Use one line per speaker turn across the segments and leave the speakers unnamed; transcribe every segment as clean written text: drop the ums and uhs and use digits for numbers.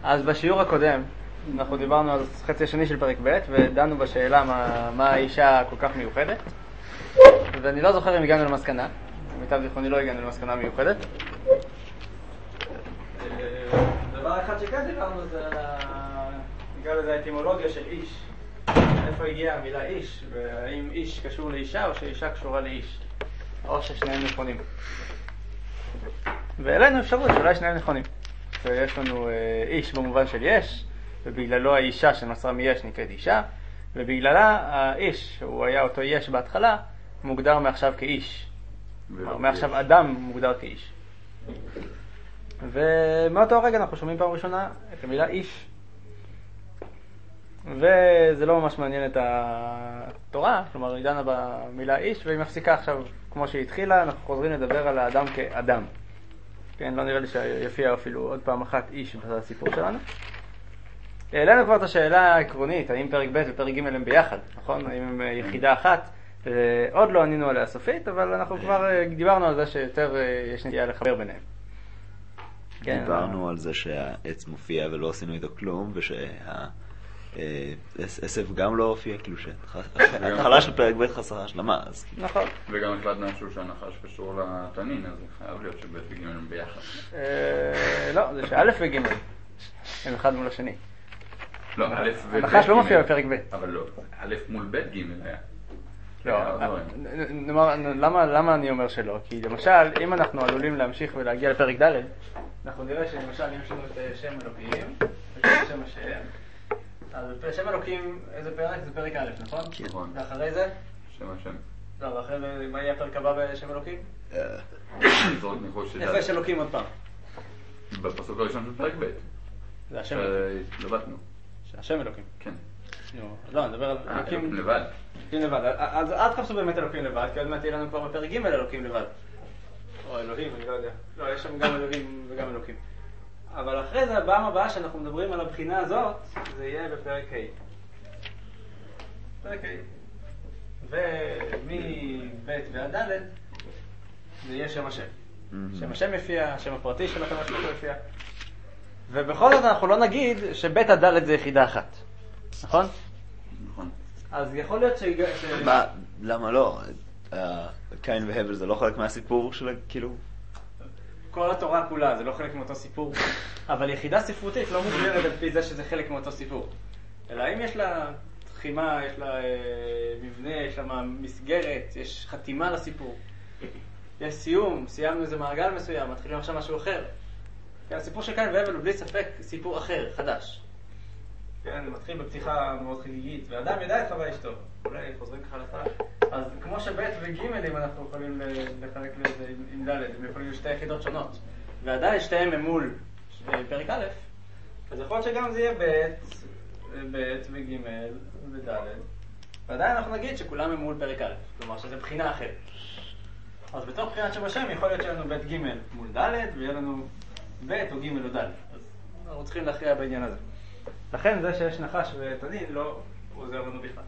אז בשיעור הקודם אנחנו דיברנו על חצי השני של פרק ב' ודנו בשאלה מה האישה כל כך מיוחדת, ואני לא זוכר אם הגענו למסקנה, במיטב זיכרוני לא הגענו למסקנה מיוחדת. דבר אחד שכן דיברנו זה על נקרא לזה האטימולוגיה של איש, איפה הגיעה המילה איש, והאם איש קשור לאישה או שאישה קשורה לאיש, או ששניהם נכונים. ואלינו אפשרות שאולי שניהם נכונים. ויש לנו איש במובן של יש, ובגללו האישה שנוצרה מיש נקראת אישה, ובגללה האיש, שהוא היה אותו יש בהתחלה, מוגדר מעכשיו כאיש. מעכשיו אדם מוגדר כאיש. ומאותו רגע אנחנו שומעים פעם ראשונה את המילה איש. וזה לא ממש מעניין את התורה, כלומר היא דנה במילה איש, והיא מפסיקה עכשיו כמו שהיא התחילה, אנחנו חוזרים לדבר על האדם כאדם. כן, לא נראה לי שיפיע אפילו עוד פעם אחת איש בסיפור שלנו. העלינו כבר את השאלה העקרונית, האם פרק ב' ופרק ג' הם ביחד, נכון? האם הם יחידה אחת? עוד לא ענינו עליה סופית, אבל אנחנו כבר דיברנו על זה שיותר יש נטייה לחבר ביניהם.
דיברנו על זה שהעץ מופיע ולא עשינו איתו כלום, עשב גם לא הופיע, כאילו שההתחלה של פרק ב' חסרה השלמה.
נכון.
וגם החלטנו איזשהו שהנחש קשור לתנין, אז זה חייב להיות שב' וג' הם ביחד.
לא, זה שא' וג' הם אחד מול השני.
לא, א' וב'
הנחש לא מופיע בפרק ב'.
אבל לא, א' מול ב' ג' היה.
לא, למה אני אומר שלא? כי למשל, אם אנחנו עלולים להמשיך ולהגיע לפרק ד', אנחנו נראה שלמשל יש לנו את שם אלוקים, שם השם. אז שם אלוקים, איזה פרק? זה פרק א', נכון?
נכון.
ואחרי זה?
שם השם.
לא, ואחרי זה, מה יהיה הפרק הבא בשם אלוקים? איפה יש אלוקים עוד פעם?
בפסוק הראשון של פרק ב'.
זה השם אלוקים.
לבטנו.
השם אלוקים.
כן.
לא, נדבר על אלוקים
לבד.
אלוקים לבד. אז אל תחפשו באמת אלוקים לבד, כי עוד מעט יהיה לנו כבר בפרק ג' אלוקים לבד. או אלוהים, אני לא יודע. לא, יש שם גם אלוהים וגם אלוקים. אבל אחרי זה, הפעם הבאה שאנחנו מדברים על הבחינה הזאת, זה יהיה בפרק ה'. פרק ה'. ומב' ועד ד' זה יהיה שם השם. שם השם יפיע, השם הפרטי של הקדוש ברוך הוא יפיע. ובכל זאת אנחנו לא נגיד שב' עד ד' זה יחידה אחת. נכון?
נכון.
אז יכול להיות
למה לא? קין והבל זה לא חלק מהסיפור של כאילו...
כל התורה כולה, זה לא חלק מאותו סיפור. אבל יחידה ספרותית לא מוגדרת על פי זה שזה חלק מאותו סיפור. אלא אם יש לה תחימה, יש לה מבנה, יש לה מסגרת, יש חתימה לסיפור. יש סיום, סיימנו איזה מעגל מסוים, מתחילים עכשיו משהו אחר. כן, הסיפור של קין והבל הוא בלי ספק סיפור אחר, חדש. כן, זה מתחיל בפתיחה מאוד חגיגית, ואדם ידע את חווה אשתו. אולי חוזרים ככה לתחלה. אז כמו שב' וג' אם אנחנו יכולים לחלק לזה עם ד', הם יכולים להיות שתי יחידות שונות. ועדיין שתיהם הם מול פרק א', אז יכול להיות שגם זה יהיה ב' וג' וד'. ועדיין אנחנו נגיד שכולם הם מול פרק א', כלומר שזה בחינה אחרת. אז בתוך בחינת שם השם יכול להיות שיהיה לנו ב' ג' מול ד' ויהיה לנו ב' או ג' או ד'. אז אנחנו צריכים להכריע בעניין הזה. לכן זה שיש נחש ותנין לא עוזר לנו בכלל.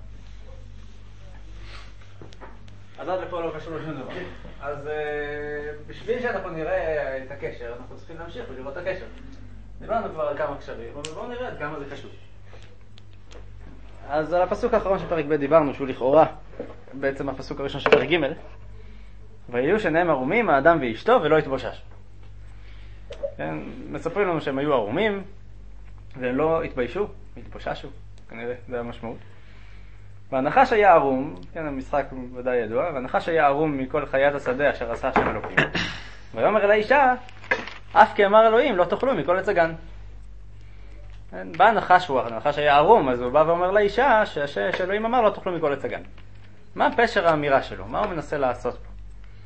אז עד לפה לא קשור לשום דבר. אז בשביל שאנחנו נראה את הקשר, אנחנו צריכים להמשיך ולראות את הקשר. דיברנו כבר על כמה קשרים, אבל בואו נראה עד כמה זה קשור. אז על הפסוק האחרון של פרק ב' דיברנו, שהוא לכאורה בעצם הפסוק הראשון של פרק ג', ויהיו שניהם ערומים, האדם ואשתו, ולא התבושש. כן, מספרים לנו שהם היו ערומים, והם לא התביישו, התבוששו, כנראה, זה המשמעות. והנחש היה ערום, כן, המשחק ודאי ידוע, והנחש היה ערום מכל חיית השדה אשר עשה השם אלוקים. ויאמר אל האישה, אף כי אמר אלוהים, לא תאכלו מכל עץ הגן. בא הנחש, הנחש היה ערום, אז הוא בא ואומר לאישה, שאלוהים אמר, לא תאכלו מכל עץ הגן. מה פשר האמירה שלו? מה הוא מנסה לעשות פה?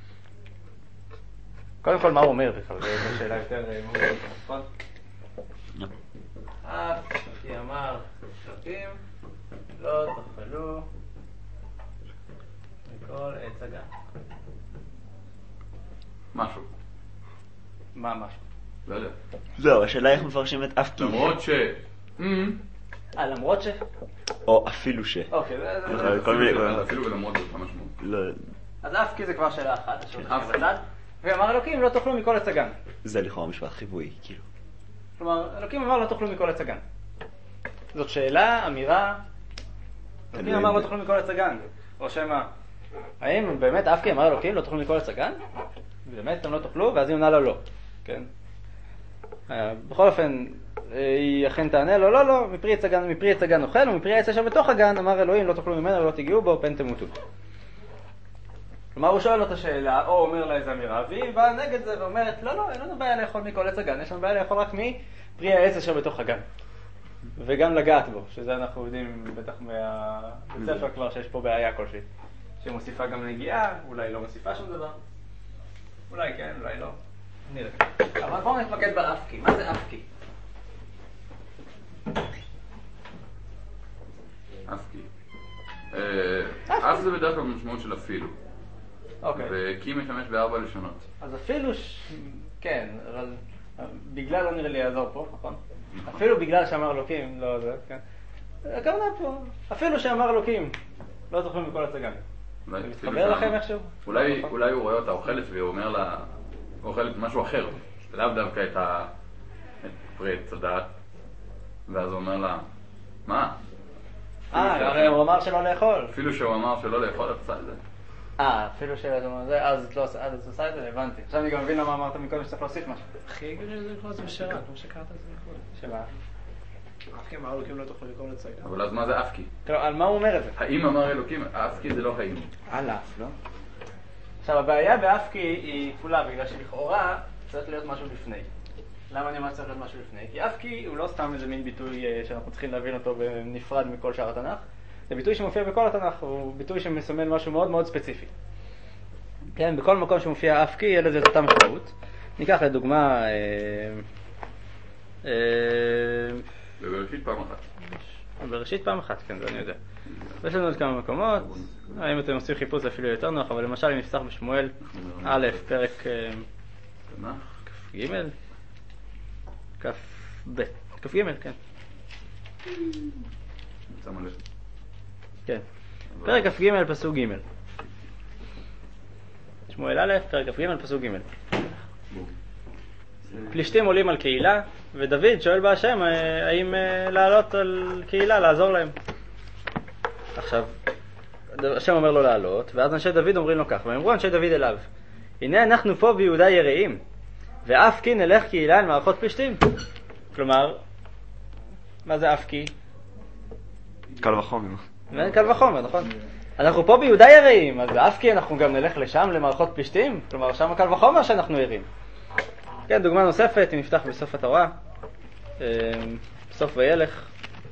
קודם כל, מה הוא אומר בכלל? זו שאלה יותר מובנת, נכון? אף כי אמר אלוקים, לא תאכלו מכל עץ הגן.
משהו.
מה משהו?
לא יודע.
זהו, השאלה איך מפרשים את אף כי.
למרות ש...
למרות ש...
או אפילו ש.
אוקיי,
אפילו ולמרות זאת המשמעות.
אז אף כי זה כבר שאלה אחת, ואמר אלוקים לא תאכלו מכל עץ הגן.
זה לכאורה משפט חיווי, כאילו.
כלומר, אלוקים אמר לא תאכלו מכל עץ הגן. זאת שאלה, אמירה. אלוקים אמר לא תאכלו מכל עץ הגן. או שמה, האם באמת אף כי אמר אלוקים לא תאכלו מכל עץ הגן? באמת אתם לא תאכלו? ואז היא עונה לו לא. כן? בכל אופן, היא אכן תענה לו, לא, מפרי עץ הגן אוכל, ומפרי העץ אשר בתוך הגן, אמר אלוהים לא תאכלו ממנו ולא תגיעו בו, פן תמותו. כלומר, הוא שואל אותה שאלה, או אומר לה איזה אמירה, והיא באה נגד זה ואומרת, לא, אין לנו בעיה לאכול מכל עץ הגן, יש לנו בעיה לאכול רק מפרי העץ אשר בתוך הגן. וגם לגעת בו, שזה אנחנו יודעים בטח מהבית ספר כבר שיש פה בעיה כלשהי. שמוסיפה גם נגיעה, אולי לא מוסיפה שום דבר. אולי כן, אולי לא. נראה. אבל בואו נתמקד באפקי. מה זה אפקי?
אפקי. אף זה בדרך כלל משמעות של אפילו.
אוקיי.
וכי משמש בארבע לשונות.
אז אפילו, כן, אבל בגלל לא נראה לי יעזור פה, נכון? אפילו בגלל שאמר אלוקים, לא זה, כן. הכוונה פה, אפילו שאמר אלוקים, לא זוכרים מכל הצגן. זה מתחבר לכם איכשהו?
אולי הוא רואה אותה אוכלת והוא אומר לה, הוא אוכלת משהו אחר, לאו דווקא את פרי עץ הדעת, ואז הוא אומר לה, מה?
הרי הוא אמר שלא לאכול.
אפילו שהוא אמר שלא לאכול, את עושה את זה.
אפילו שהוא אמר את זה, אז את עושה את זה, הבנתי. עכשיו אני גם מבין למה אמרת מקודם שצריך להוסיף משהו.
הכי הגיוני זה לקרוא את זה בשירה, כמו שקראת את זה מקודם.
שמה?
אף כי אמר אלוקים לא תאכלו מכל עץ הגן.
אבל אז מה זה אפקי?
על מה הוא אומר את זה?
האם אמר אלוקים? אפקי זה לא האם.
על אף, לא?
עכשיו הבעיה באפקי היא כפולה, בגלל שלכאורה צריך להיות משהו לפני. למה אני אומר צריך להיות משהו לפני? כי אפקי הוא לא סתם איזה מין ביטוי שאנחנו צריכים להבין אותו בנפרד מכל שאר התנ"ך. זה ביטוי שמופיע בכל התנ"ך, הוא ביטוי שמסמל משהו מאוד מאוד ספציפי. כן, בכל מקום שמופיע אפקי יהיה לזה את אותה משמעות. ניקח לדוגמה
בראשית פעם אחת.
בראשית פעם אחת, כן, זה אני יודע. יש לנו עוד כמה מקומות, אם אתם עושים חיפוש זה אפילו יותר נוח, אבל למשל אם נפתח בשמואל א', פרק כ"ג, כ"ג, כן.
שמה לב.
כן. פרק כ"ג, פסוק ג'. שמואל א', פרק כ"ג, פסוק ג'. פלישתים עולים על קהילה, ודוד שואל בהשם האם לעלות על קהילה, לעזור להם. עכשיו, השם אומר לו לעלות, ואז אנשי דוד אומרים לו כך, ואמרו אנשי דוד אליו, הנה אנחנו פה ביהודה יראים, ואף כי נלך קהילה אל מערכות פלישתים. כלומר, מה זה אף כי?
קל וחומר.
קל וחומר, נכון? אנחנו פה ביהודה יראים, אז אף כי אנחנו גם נלך לשם למערכות פלישתים, כלומר שם קל וחומר שאנחנו יראים. כן, דוגמה נוספת, אם נפתח בסוף התורה, בסוף וילך.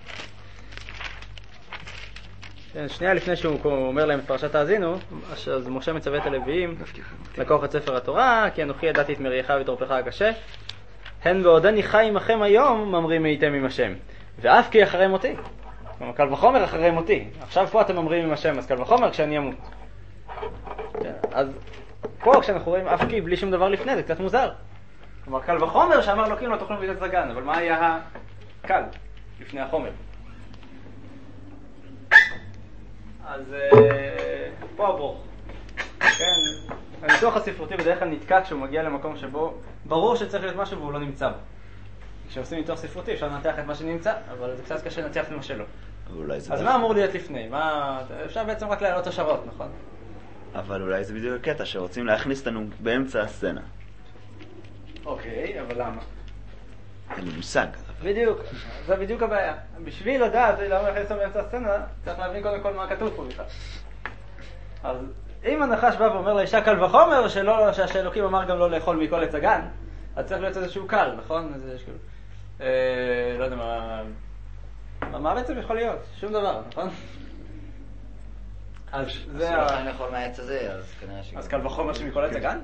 כן, שנייה לפני שהוא אומר להם את פרשת האזינו, אז משה מצווה את הלוויים לקוח את ספר התורה, כי אנוכי ידעתי את מריעך ותורפך הקשה, הן בעודני חי עמכם היום ממרים הייתם עם השם, ואף כי אחרי מותי. כלומר, קל וחומר אחרי מותי. עכשיו פה אתם ממרים עם השם, אז קל וחומר כשאני אמות. כן, אז פה כשאנחנו רואים אף כי בלי שום דבר לפני, זה קצת מוזר. כלומר, קל וחומר שאמר אלוקים לא תאכלו מעץ הגן, אבל מה היה הקל לפני החומר? אז פה הברוך. כן, הניתוח הספרותי בדרך כלל נתקע כשהוא מגיע למקום שבו ברור שצריך להיות משהו והוא לא נמצא בו. כשעושים ניתוח ספרותי אפשר לנתח את מה שנמצא, אבל זה קצת קשה לנתח את מה שלא. אז מה אמור להיות לפני? אפשר בעצם רק להעלות השערות, נכון?
אבל אולי זה בדיוק הקטע שרוצים להכניס לנו באמצע הסצנה.
אוקיי, אבל למה?
אין לי מושג.
בדיוק, זה בדיוק הבעיה. בשביל לדעת למה להכניס אותם באמצע הסצנה, צריך להבין קודם כל מה כתוב פה בכלל. אז אם הנחש בא ואומר לאישה קל וחומר, שהאלוקים אמר גם לא לאכול מכל עץ הגן, אז צריך להיות איזשהו קל, נכון? לא יודע מה בעצם יכול להיות? שום דבר, נכון? אז זה
אני יכול מהעץ הזה, אז כנראה
אז קל וחומר שמכל עץ הגן?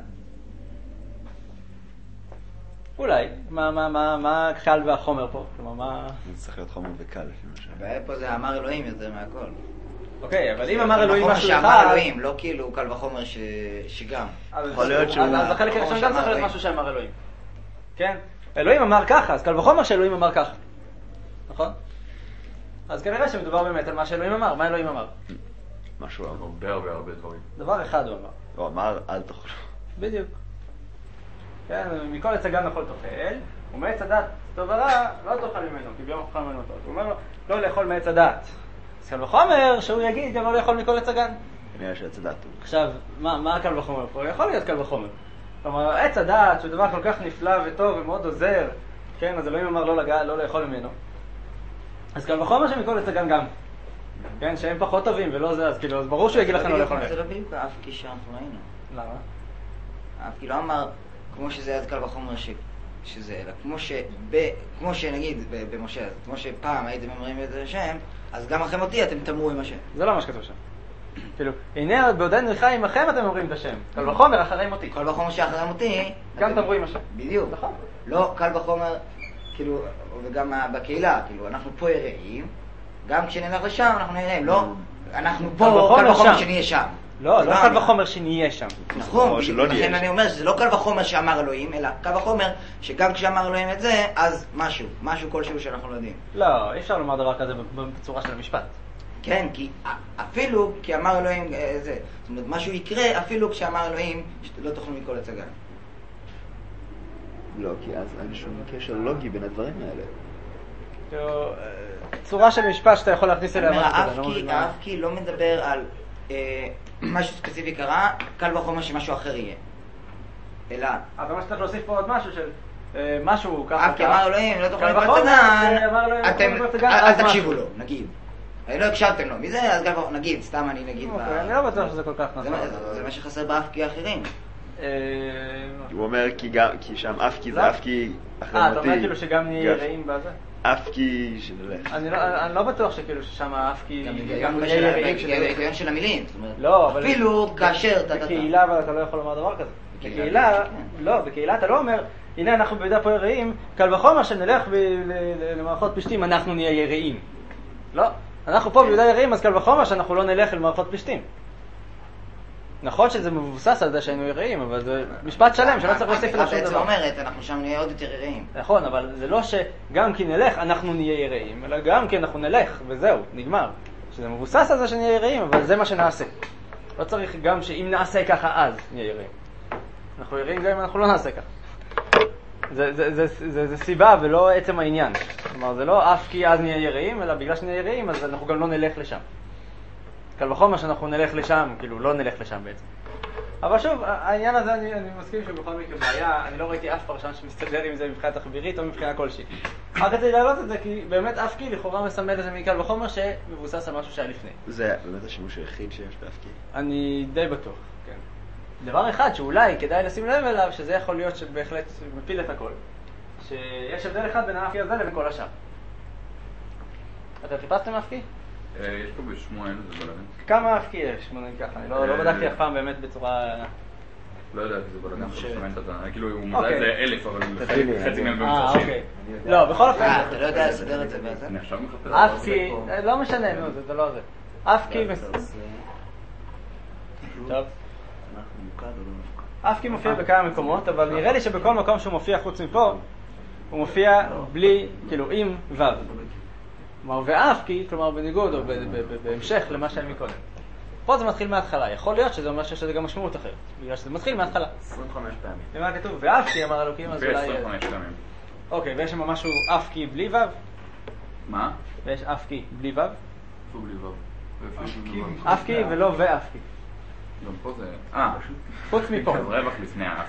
אולי. מה קל והחומר פה? כלומר, מה...
זה צריך להיות חומר וקל, לפי מה שאני.
הבעיה פה זה אמר אלוהים יותר מהכל.
אוקיי, אבל אם אמר אלוהים משהו אחד...
שאמר אלוהים, לא כאילו קל וחומר שגם.
יכול להיות שהוא...
אז החלק הראשון גם צריך להיות משהו שאמר אלוהים. כן? אלוהים אמר ככה, אז קל וחומר שאלוהים אמר ככה. נכון? אז כנראה שמדובר באמת על מה שאלוהים אמר. מה אלוהים אמר?
משהו
הרבה דברים.
דבר אחד הוא אמר.
הוא אמר, אל תאכלו.
בדיוק. כן, מכל עץ הגן יכול תאכל, ומעץ הדעת טוב ורע לא תאכל ממנו, כי ביום אוכל ממנו טוב. הוא אומר לו, לא לאכול מעץ הדעת. אז קל וחומר שהוא יגיד גם לא לאכול מכל עץ הגן.
כנראה שעץ הדעת הוא.
עכשיו, מה קל וחומר פה? יכול להיות קל וחומר. כלומר, עץ הדעת שהוא דבר כל כך נפלא וטוב ומאוד עוזר, כן, אז אלוהים אמר לא לאכול ממנו. אז קל וחומר שמכל עץ הגן גם. כן, שהם פחות טובים ולא זה, אז כאילו, אז ברור שהוא יגיד לכם לא לאכול ממנו.
זה לא בדיוק אף כי שאנחנו ראינו.
למה?
אף כי לא אמר, כמו שזה עד קל וחומר שזה, אלא כמו שנגיד במשה, כמו שפעם הייתם אומרים את השם, אז גם אחרי מותי אתם תאמרו עם השם.
זה לא מה שכתוב שם. כאילו, הנה בעודנו חי עמכם אתם אומרים את השם. קל וחומר אחרי מותי.
קל וחומר שאחרי מותי...
גם תאמרו עם השם.
בדיוק.
נכון.
לא, קל וחומר, כאילו, וגם בקהילה, כאילו, אנחנו פה יראים, גם כשנלך לשם אנחנו נראים, לא? אנחנו פה, קל וחומר שנהיה שם.
לא, לא קל וחומר שנהיה שם.
נכון, לכן אני אומר שזה לא קל וחומר שאמר אלוהים, אלא קל וחומר שגם כשאמר אלוהים את זה, אז משהו כלשהו שאנחנו לא יודעים.
לא, אי אפשר לומר דבר כזה בצורה של המשפט.
כן, כי אפילו כי אמר אלוהים זה, זאת אומרת, משהו יקרה אפילו כשאמר אלוהים שלא תאכלו מכל עץ הגן.
לא, כי אז אין שום קשר לוגי בין הדברים האלה.
צורה של משפט שאתה יכול להכניס אליה משהו כזה.
האף כי לא מדבר על משהו ספציפי קרה, קל וחומר שמשהו אחר יהיה. אלא...
אבל מה שצריך להוסיף פה עוד משהו של משהו ככה.
אף כי אמר אלוהים, לא תאכלו מכל עץ הגן, אל תקשיבו לו, נגיד. לא הקשבתם לו, מזה אז גם נגיד, סתם אני נגיד...
אני לא בטוח שזה כל כך נכון.
זה מה שחסר באף כי האחרים.
הוא אומר כי שם אף כי זה אף כי אחרי מותי.
אתה אומר כאילו שגם נהיה יראים בזה?
אף כי שנלך.
אני לא בטוח שכאילו ששם אף כי...
גם ההיגיון של המילים.
לא, אבל...
אפילו כאשר...
בקהילה אבל אתה לא יכול לומר דבר כזה. בקהילה אתה לא אומר, הנה אנחנו ביהודה פה יראים, קל וחומר שנלך למערכות פשטים, אנחנו נהיה יראים. לא. אנחנו פה ביהודה יראים, אז קל וחומר שאנחנו לא נלך למערכות פשטים. נכון שזה מבוסס על זה שהיינו יראים, אבל זה משפט שלם שלא צריך להוסיף את זה.
בעצם אומרת, אנחנו שם נהיה עוד יותר יראים.
נכון, אבל זה לא שגם כי נלך אנחנו נהיה יראים, אלא גם כי אנחנו נלך, וזהו, נגמר. שזה מבוסס על זה שנהיה יראים, אבל זה מה שנעשה. לא צריך גם שאם נעשה ככה אז נהיה יראים. אנחנו יראים גם אם אנחנו לא נעשה ככה. זה סיבה ולא עצם העניין. כלומר, זה לא אף כי אז נהיה יראים, אלא בגלל שנהיה יראים, אז אנחנו גם לא נלך לשם. קל וחומר שאנחנו נלך לשם, כאילו לא נלך לשם בעצם. אבל שוב, העניין הזה אני מסכים שבכל מקרה בעיה, אני לא ראיתי אף פרשן שמסתדר עם זה מבחינה תחבירית או מבחינה כלשהי. רק רציתי להעלות את זה כי באמת אף כי לכאורה מסמל את זה מקל וחומר שמבוסס על משהו שהיה לפני.
זה באמת השימוש היחיד שיש באף כי?
אני די בטוח, כן. דבר אחד שאולי כדאי לשים לב אליו, שזה יכול להיות שבהחלט מפיל את הכל. שיש הבדל אחד בין האף כי הזה לבין כל השאר. אתם חיפשתם אף כי?
יש פה בשמואל, זה בלגן.
כמה אף כי יש? ככה, אני לא בדקתי אף פעם באמת בצורה...
לא יודע, זה בלגן, כאילו הוא מודע איזה 1000, אבל חצי מהם במפרשים.
אוקיי. לא, בכל אופן...
אתה לא יודע לסדר את זה בעצם?
אני עכשיו מחפש.
אף כי... לא משנה, זה לא זה. אף כי... טוב. אף כי מופיע בכמה מקומות, אבל נראה לי שבכל מקום שהוא מופיע חוץ מפה, הוא מופיע בלי, כאילו, עם וו. כלומר, ואף כי, כלומר, בניגוד או בהמשך למה שהיה מקודם. פה זה מתחיל מההתחלה. יכול להיות שזה אומר שזה גם משמעות אחרת, בגלל שזה מתחיל מההתחלה.
25 פעמים.
למה כתוב? ואף כי אמר אלוקים, אז אולי...
25 פעמים.
אוקיי, ויש שם משהו אף כי בלי וו?
מה?
ויש אף כי בלי וו?
איפה בלי וו?
אף כי ולא ואף כי.
גם פה זה...
חוץ מפה.
אז רווח לפני האף.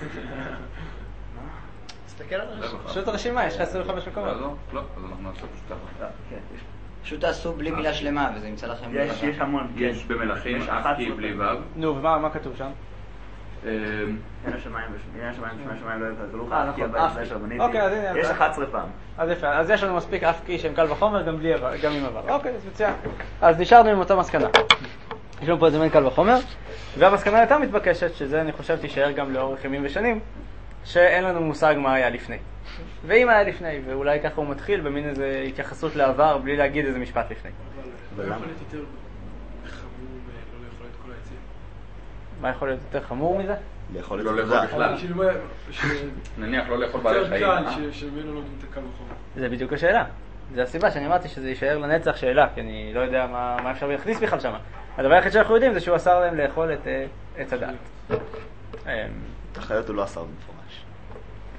תסתכל על הרשימה.
פשוט הרשימה, יש לך 25 מקומות.
לא, אז אנחנו נעשה פשוט ככה.
פשוט תעשו בלי מילה שלמה וזה ימצא לכם...
יש המון.
יש במלכים אף כי בלי וו.
נו, ומה כתוב שם?
אין השמיים ושמי השמיים לא יבטלו לך, אף כי
נכון,
הבית
אף כי.
אשר בניתי.
אוקיי, אז הנה,
יש 11 פעם.
אז יפה, אז יש לנו מספיק אף כי שהם קל וחומר גם עם עבר. אוקיי, אז מצוין. אז נשארנו עם אותה מסקנה. יש לנו פה את זה מן קל וחומר, והמסקנה יותר מתבקשת, שזה אני חושב תישאר גם לאורך ימים ושנים, שאין לנו מושג מה היה לפני. ואם היה לפני, ואולי ככה הוא מתחיל במין איזו התייחסות לעבר, בלי להגיד איזה משפט לפני.
אבל מה יכול להיות יותר חמור לא לאכול את כל העצים?
מה יכול להיות יותר חמור מזה?
לאכול את
לא
זה.
לאכול בכלל.
כאילו מה...
נניח לא לאכול בעלי חיים.
יותר קל שממנו לומדים את הקל וחומר.
זה בדיוק השאלה. זה הסיבה שאני אמרתי שזה יישאר לנצח שאלה, כי אני לא יודע מה אפשר להכניס בכלל שם. הדבר היחיד שאנחנו יודעים זה שהוא אסר להם לאכול את עץ הדעת.
החיות הוא לא אסר במפורש.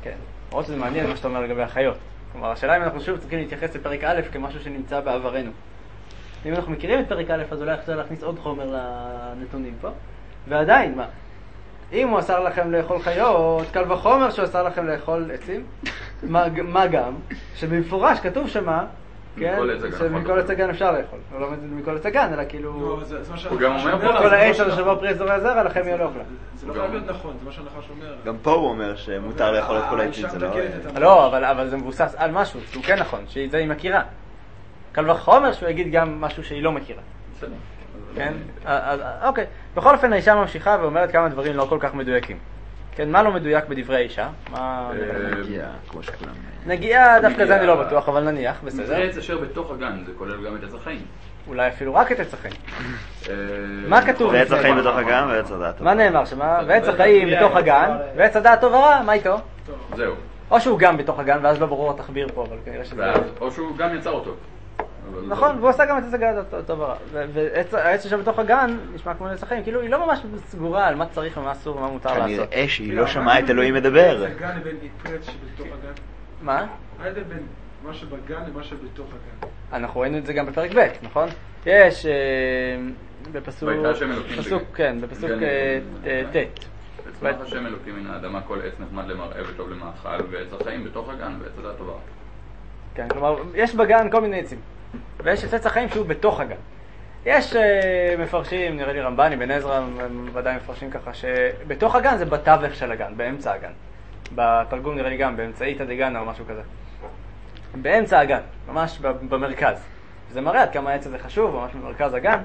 כן. למרות שזה מעניין מה שאתה אומר לגבי החיות. כלומר, השאלה אם אנחנו שוב צריכים להתייחס לפרק א' כמשהו שנמצא בעברנו. אם אנחנו מכירים את פרק א', אז אולי אפשר להכניס עוד חומר לנתונים פה. ועדיין, מה? אם הוא אסר לכם לאכול חיות, קל וחומר שהוא אסר לכם לאכול עצים, מה גם? שבמפורש כתוב שמה, כן? שמכל עץ הגן אפשר לאכול. הוא לא אומר מכל עץ הגן, אלא כאילו...
הוא גם אומר פה...
כל העץ הזה שבו פרי אזורי הזרע, לכם יהיה לאוכלה.
זה לא חייב להיות נכון, זה מה שהנחש אומר.
גם פה הוא אומר שמותר לאכול את כל העצים, זה לא...
לא, אבל זה מבוסס על משהו, שהוא כן נכון, שזה היא מכירה. קל וחומר שהוא יגיד גם משהו שהיא לא מכירה.
בסדר.
כן? אוקיי. בכל אופן האישה ממשיכה ואומרת כמה דברים לא כל כך מדויקים. כן, מה לא מדויק בדברי האישה?
נגיעה, כמו שכולם...
נגיעה, דווקא זה אני לא בטוח, אבל נניח, בסדר.
זה עץ אשר בתוך הגן, זה כולל גם את עץ החיים.
אולי אפילו רק את עץ החיים. מה כתוב?
ועץ החיים בתוך הגן ועץ הדעת.
מה נאמר שמה? ועץ החיים בתוך הגן, ועץ הדעת טוב ורע, מה איתו?
זהו.
או שהוא גם בתוך הגן, ואז לא ברור התחביר פה, אבל כנראה שזה...
או שהוא גם יצר אותו.
נכון, והוא עושה גם את עץ הגן טוב ורע. והעץ אשר בתוך הגן נשמע כמו עץ החיים, כאילו היא לא ממש סגורה על מה צריך ומה אסור ומה מותר לעשות.
כנראה שהיא לא שמעה את אלוהים מדבר.
עץ הגן לבין עץ שבתוך הגן.
מה?
ההבדל בין מה שבגן למה שבתוך הגן.
אנחנו ראינו את זה גם בפרק ב', נכון? יש בפסוק... כן, בפסוק ט'.
וצמח השם אלוקים מן האדמה כל עץ נחמד למראה וטוב למאכל, ועץ החיים בתוך הגן ועץ הדעת טובה.
כן, כלומר, יש בגן כל מיני עצים, ויש את עץ החיים שהוא בתוך הגן. יש מפרשים, נראה לי רמב"ני, בן עזרא, ודאי מפרשים ככה, שבתוך הגן זה בתווך של הגן, באמצע הגן. בתרגום נראה לי גם, באמצעית הדגן או משהו כזה. באמצע הגן, ממש במרכז. זה מראה עד כמה העץ הזה חשוב, ממש במרכז הגן.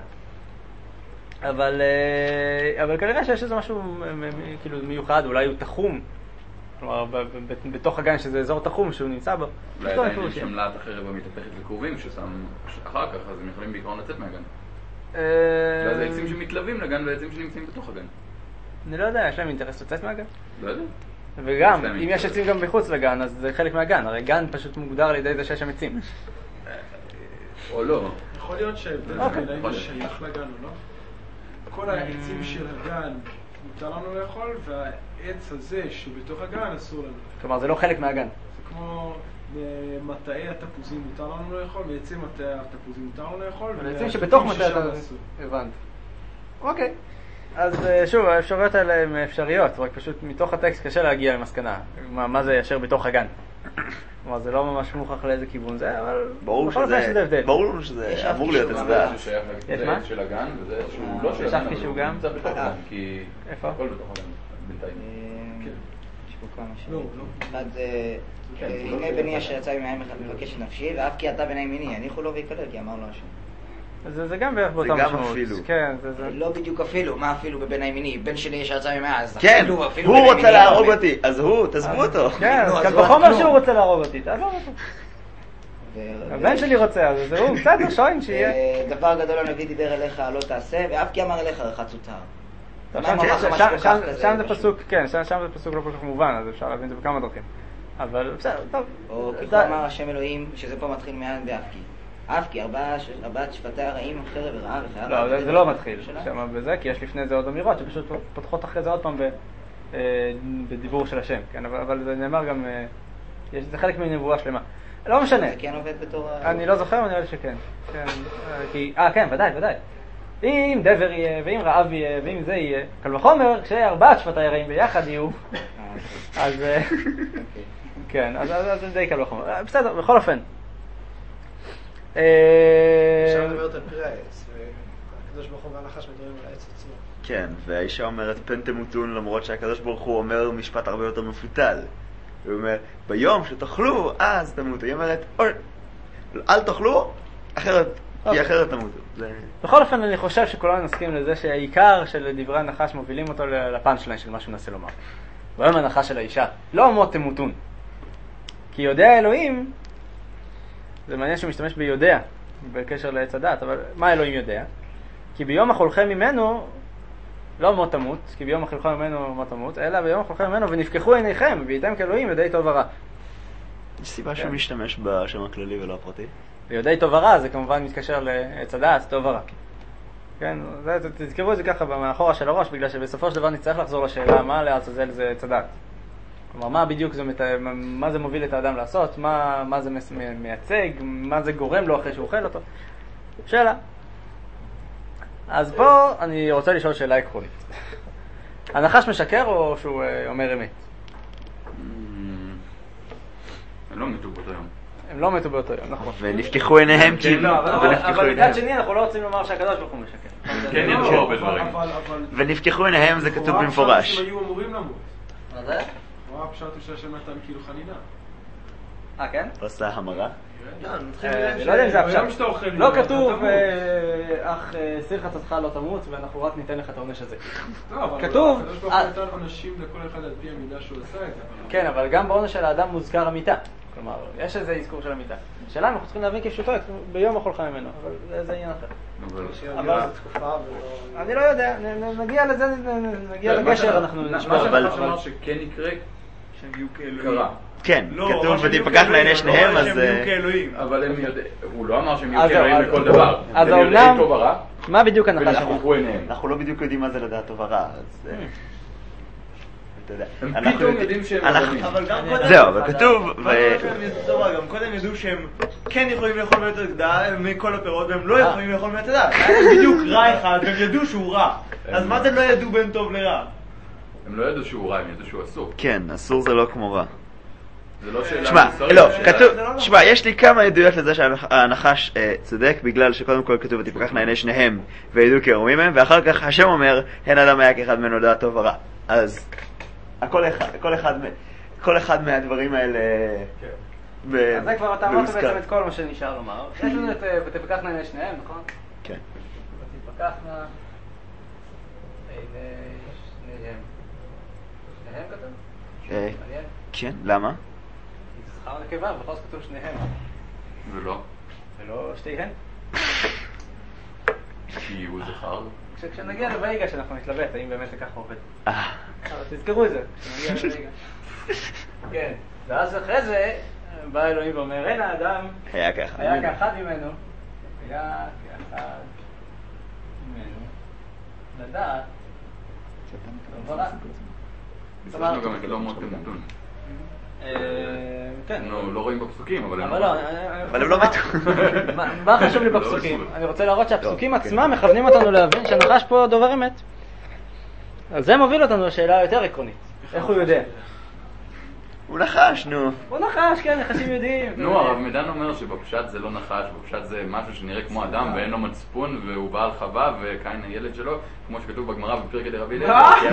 אבל כנראה שיש איזה משהו כאילו מיוחד, אולי הוא תחום. כלומר, בתוך הגן שזה אזור תחום שהוא נמצא בו.
אולי עדיין יש שם להט החרב המתהפכת לכרובים ששם אחר כך, אז הם יכולים בעיקרון לצאת מהגן. וזה עצים שמתלווים לגן ועצים שנמצאים בתוך הגן.
אני לא יודע, יש להם אינטרס לצאת מהגן?
לא יודע.
וגם, אם יש עצים גם מחוץ לגן, אז זה חלק מהגן. הרי גן פשוט מוגדר על ידי זה שיש שם עצים.
או לא.
יכול להיות שההבדל בין האם שייך לגן או לא. כל העצים של הגן מותר לנו לאכול, והעץ הזה שבתוך הגן אסור לנו.
כלומר, זה לא חלק מהגן.
זה כמו מטעי התפוזים מותר לנו לאכול, מעצים מטעי התפוזים מותר לנו לאכול,
ועצים שבתוך מטעי התפוזים. הבנתי. אוקיי. אז שוב, האפשרויות האלה הן אפשריות, רק פשוט מתוך הטקסט קשה להגיע למסקנה. מה זה ישר בתוך הגן? כלומר, זה לא ממש מוכח לאיזה כיוון זה, אבל...
ברור לנו שזה אמור להיות הצדעה.
יש מה? של הגן, וזה שהוא לא של הגן, אבל הוא נמצא בתוך הגן, כי...
איפה?
הכל בתוך הגן, בינתיים.
יש פה כמה שאלות. אחד זה... הנה בני אשר יצא ממאיים מבקש את נפשי, ואף כי אתה בני מיני, יניחו לו ויקלל, כי אמר לו השם.
זה גם בערך באותה משמעות. כן, זה...
לא בדיוק אפילו, מה אפילו בבן מיני? בן שלי יש יצא ממאיים, אז
כן, הוא רוצה להרוג אותי, אז תעזבו אותו.
כן, אז בחומר שהוא רוצה להרוג אותי, תעזוב אותו. הבן שלי רוצה, אז זהו, בסדר, שוין שיהיה.
דבר גדול הנביא דיבר אליך, לא תעשה, ואף כי אמר אליך רחץ ותר.
שם זה פסוק, כן, שם זה פסוק לא כל כך מובן, אז אפשר להבין את זה בכמה דרכים. אבל בסדר, טוב.
או כי כה אמר השם אלוהים, שזה פה מתחיל מיד באף כי. אף כי ארבעת שפתי הרעים, חרב ורעה וחיה.
לא, זה לא מתחיל שם בזה, כי יש לפני זה עוד אמירות שפשוט פותחות אחרי זה עוד פעם בדיבור של השם, כן, אבל זה נאמר גם, זה חלק מנבואה שלמה. לא משנה.
זה כן עובד בתור...
אני לא זוכר, אני יודע שכן. כן, ודאי. אם דבר יהיה, ואם רעב יהיה, ואם זה יהיה, קל וחומר, כשארבעת שפתי הרעים ביחד יהיו, אז... כן, אז זה די קל וחומר. בסדר, בכל אופן.
אפשר לדברת על פרי העץ, והקדוש ברוך הוא והנחש מדברים על העץ עצמו.
כן, והאישה אומרת פן תמותון, למרות שהקדוש ברוך הוא אומר משפט הרבה יותר מפותל. הוא אומר, ביום שתאכלו, אז תמותו. היא אומרת, אל תאכלו, כי אחרת תמותו.
בכל אופן, אני חושב שכולנו נסכים לזה שהעיקר של דברי הנחש מובילים אותו לפאנצ'ליין של מה שהוא מנסה לומר. ביום הנחש של האישה, לא מות תמותון. כי יודע אלוהים, זה מעניין שהוא משתמש ביודע, בקשר לעץ הדת, אבל מה אלוהים יודע? כי ביום אכולכם ממנו, לא מות תמות, כי ביום אכולכם ממנו מות תמות, אלא ביום אכולכם ממנו ונפקחו עיניכם, והייתם כאלוהים יודעי טוב ורע.
יש סיבה שהוא משתמש בשם הכללי ולא הפרטי?
ויודעי טוב ורע זה כמובן מתקשר לעץ הדת, טוב ורע. כן, תזכרו את זה ככה מאחורה של הראש, בגלל שבסופו של דבר נצטרך לחזור לשאלה מה לעזאזל זה עץ הדת. כלומר, מה בדיוק זה, מה זה מוביל את האדם לעשות, מה זה מייצג, מה זה גורם לו אחרי שהוא אוכל אותו. שאלה. אז פה אני רוצה לשאול שאלה עקרונית. הנחש משקר או שהוא אומר אמת?
הם לא מתו באותו יום.
הם לא מתו באותו יום, נכון.
ונפתחו עיניהם כאילו.
אבל מצד שני אנחנו לא רוצים לומר שהקדוש ברוך הוא משקר.
כן, יש הרבה דברים.
ונפתחו עיניהם זה כתוב במפורש.
הם היו אמורים למות.
מה זה?
הוא הפשט הוא שהשם נתן כאילו חנינה.
כן?
עושה המרה?
אני לא יודע אם זה הפשט. לא כתוב, אך סיר חצתך לא תמות, ואנחנו רק ניתן לך את העונש הזה. כתוב...
הקדוש ברוך הוא נתן עונשים לכל אחד על פי המידה שהוא עשה את זה.
כן, אבל גם בעונש של האדם מוזכר המיטה. כלומר, יש איזה אזכור של המיטה. השאלה אנחנו צריכים להבין כפשוטו, ביום אכולך ממנו, אבל זה עניין אחר.
אבל זו תקופה
אני לא יודע, נגיע לזה, נגיע לגשר, אנחנו נשמע.
מה שאתה אמר שכן יקרה,
שהם יהיו כאלוהים.
קרה.
כן, כתוב ותפקחנה עיני שניהם, אז...
שהם יהיו כאלוהים.
אבל הוא לא אמר שהם יהיו כאלוהים לכל דבר.
אז
הם יודעים טוב ורע,
מה בדיוק הנחש שלנו?
ונפתחו עיניהם.
אנחנו לא בדיוק יודעים מה זה לדעת טוב ורע, אז... אתה יודע.
הם פתאום יודעים שהם אדמים.
אבל גם קודם...
זהו, אבל כתוב...
גם קודם ידעו שהם כן יכולים לאכול מעץ הדעת מכל הפירות, והם לא יכולים לאכול מעץ הדעת. היה בדיוק רע אחד, והם ידעו שהוא רע. אז מה זה לא ידעו בין טוב לרע?
הם לא ידעו שהוא רע, הם ידעו שהוא אסור.
כן, אסור זה לא כמו רע.
זה לא שאלה...
שמע,
מוסרית,
לא,
זה
כתוב,
שאלה-
שמע, יש לי כמה עדויות לזה שהנחש צודק, בגלל שקודם כל כתוב ותפקחנה עיני שניהם וידעו כי ערומים הם, ואחר כך השם אומר, הן אדם היה כאחד ממנו דעת טוב ורע. אז כל אחד מהדברים האלה...
אז זה כבר אתה אמרת בעצם את כל מה שנשאר לומר. יש לנו את ותפקחנה עיני שניהם, נכון?
כן.
ותפקחנה עיני שניהם. שניהם כתוב? מעניין.
כן, למה?
כי זה זכר נקבה, בכל זאת כתוב שניהם.
ולא.
ולא שתיהן.
כי הוא זכר.
כשנגיע לויגש אנחנו נתלבט, האם באמת זה ככה עובד. אבל תזכרו את זה, כשנגיע לויגש. כן, ואז אחרי זה בא אלוהים ואומר, אין האדם
היה ככה.
היה כאחד ממנו, היה כאחד ממנו, לדעת, לא ורע.
ניסחנו גם את לא מות תמותון.
כן.
אנחנו לא רואים בפסוקים, אבל הם...
אבל הם לא מתו.
מה חשוב לי בפסוקים? אני רוצה להראות שהפסוקים עצמם מכוונים אותנו להבין שהנחש פה דובר אמת. אז זה מוביל אותנו לשאלה יותר עקרונית. איך הוא יודע?
הוא נחש, נו.
הוא נחש, כן, נחשים יודעים.
נו, הרב מדן אומר שבפשט זה לא נחש, בפשט זה משהו שנראה כמו אדם ואין לו מצפון והוא בעל חווה וקין הילד שלו, כמו שכתוב בגמרא בפרקי דרבי אליעזר.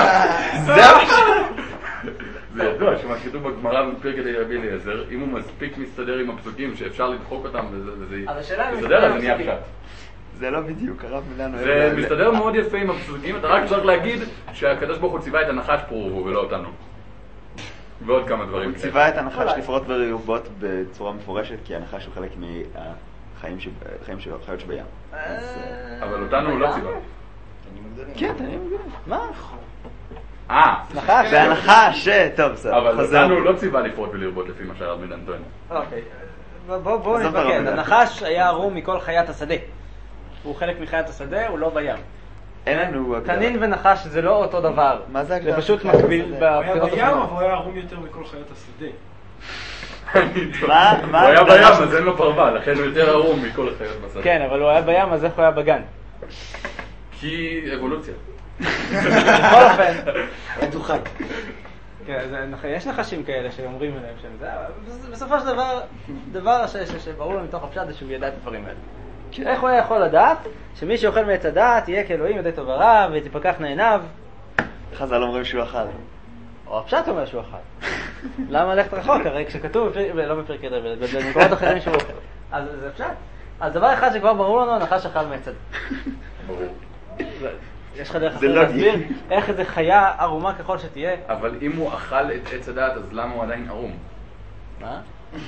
זה ידוע שמה שכתוב בגמרא בפרקי דרבי אליעזר, אם הוא מספיק מסתדר עם הפסוקים שאפשר לדחוק אותם וזה יסתדר, אז נהיה פשט.
זה לא בדיוק, הרב מילן אוהב...
זה מסתדר מאוד יפה עם הפסוקים, אתה רק צריך להגיד שהקדוש ברוך הוא ציווה את הנחש פרו ולא אותנו. ועוד כמה דברים.
הוא ציווה את הנחש לפרוט ולרבות בצורה מפורשת, כי הנחש הוא חלק מהחיים של החיות שבים.
אבל אותנו הוא לא ציווה.
כן, תנים גדולים.
מה? נחש?
זה הנחש, טוב, בסדר.
אבל אותנו הוא לא ציווה לפרוט ולרבות לפי מה שהרב מדן טוען.
אוקיי. בואו נתמקד. הנחש היה ערום מכל חיית השדה. הוא חלק מחיית השדה, הוא לא בים.
אין לנו...
תנין ונחש זה לא אותו דבר.
מה זה
זה פשוט מקביל
הוא היה
בבחינות
בים,
השונות.
אבל הוא היה ערום יותר מכל חיית השדה.
הוא היה בים, אז אין לו פרווה, לכן הוא יותר ערום מכל החיות בשדה.
כן, אבל הוא היה בים, אז איך הוא היה בגן?
כי אבולוציה.
בכל אופן.
בטוחה.
כן, יש נחשים כאלה שאומרים עליהם שהם זה, אבל בסופו של דבר שברור לו מתוך הפשט זה שהוא ידע את הדברים האלה. איך הוא היה יכול לדעת שמי שאוכל מעץ הדעת יהיה כאלוהים יודע טוב ורע ותפקחנה עיניו?
חז"ל אומרים שהוא אכל.
או הפשט אומר שהוא אכל. למה ללכת רחוק? הרי כשכתוב, לא בפרקי דרבי, במקומות אחרים שהוא אוכל. אז זה פשט. אז דבר אחד שכבר ברור לנו, הנחש אכל מעץ הדעת.
ברור.
יש לך דרך אחרת להסביר איך איזה חיה ערומה ככל שתהיה?
אבל אם הוא אכל את עץ הדעת, אז למה הוא עדיין ערום?
מה?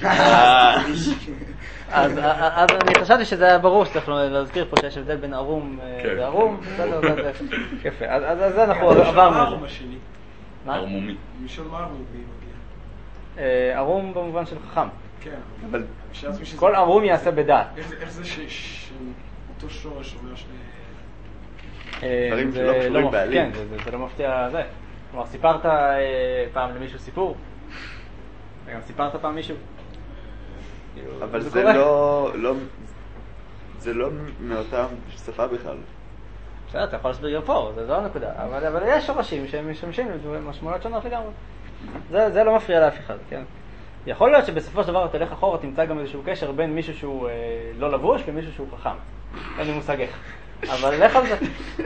אז אני חשבתי שזה היה ברור שצריך להזכיר פה שיש הבדל בין ערום וערום. יפה, אז זה אנחנו עברנו את זה. מה?
ערמומי.
משל מה ערום מגיע?
ערום במובן של חכם.
כן,
אבל
כל ערום יעשה בדעת.
איך זה שאותו שורש אומר שני...
דברים שלא קשורים בעלים.
כן, זה לא מפתיע זה. כלומר, סיפרת פעם למישהו סיפור? וגם סיפרת פעם מישהו?
אבל
זה
זה
קורה.
זה לא מאותה שפה בכלל.
בסדר, אתה יכול להסביר גם פה, זו הנקודה. אבל יש שורשים שהם משמשים למשמעויות שונות לגמרי. זה לא מפריע לאף אחד, כן? יכול להיות שבסופו של דבר תלך אחורה, תמצא גם איזשהו קשר בין מישהו שהוא לא לבוש למישהו שהוא חכם. אין לי מושג איך. אבל לך על זה.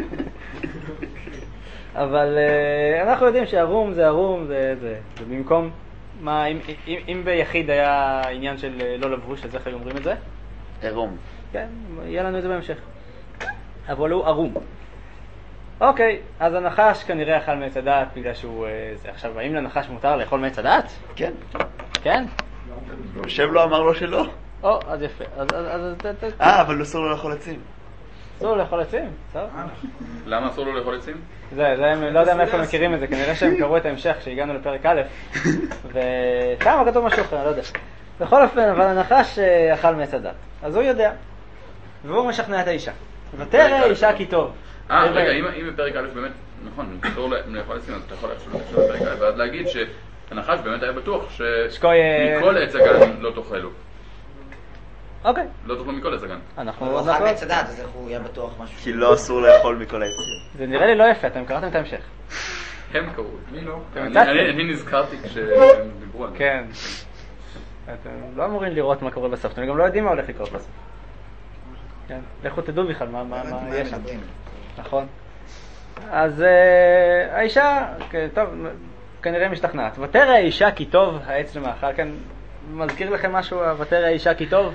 אבל אנחנו יודעים שהרום זה הרום, זה במקום, אם ביחיד היה עניין של לא לבוש, אז איך היו אומרים את זה?
עירום.
כן, יהיה לנו את זה בהמשך. אבל הוא ערום. אוקיי, אז הנחש כנראה אכל מעץ הדעת בגלל שהוא... עכשיו, האם לנחש מותר לאכול מעץ הדעת?
כן.
כן?
השם לא אמר לו שלא.
אז יפה.
אבל אסור לו לאכול עצים.
אסור לו לאכול עצים? בסדר.
למה אסור לו לאכול עצים?
לא יודע מאיפה מכירים את זה, כנראה שהם קראו את ההמשך כשהגענו לפרק א', ושם כתוב משהו אחר, לא יודע. בכל אופן, אבל הנחש אכל מעץ הדעת. אז הוא יודע, והוא משכנע את האישה. ותראה אישה כי טוב.
רגע, אם בפרק א' באמת, נכון, אסור לאכול עצים, אז אתה יכול לשאול בפרק א', ואז להגיד שהנחש באמת היה בטוח שמכל עץ הגן לא תאכלו.
אוקיי.
לא תאכלו מכל עץ הגן.
הוא אכל מעץ הדעת, אז איך הוא יהיה בטוח משהו?
כי לא אסור לאכול מכל העצים.
זה נראה לי לא יפה, אתם קראתם את ההמשך.
הם קראו.
מי לא?
אני נזכרתי כשהם דיברו על זה.
כן. אתם לא אמורים לראות מה קורה בסוף, אתם גם לא יודעים מה הולך לקרות בסוף. כן, לכו תדעו בכלל מה יש שם. נכון. אז האישה, טוב, כנראה משתכנעת. ותראה האישה כי טוב העץ למאכל, כן, מזכיר לכם משהו, ותראה האישה כי טוב?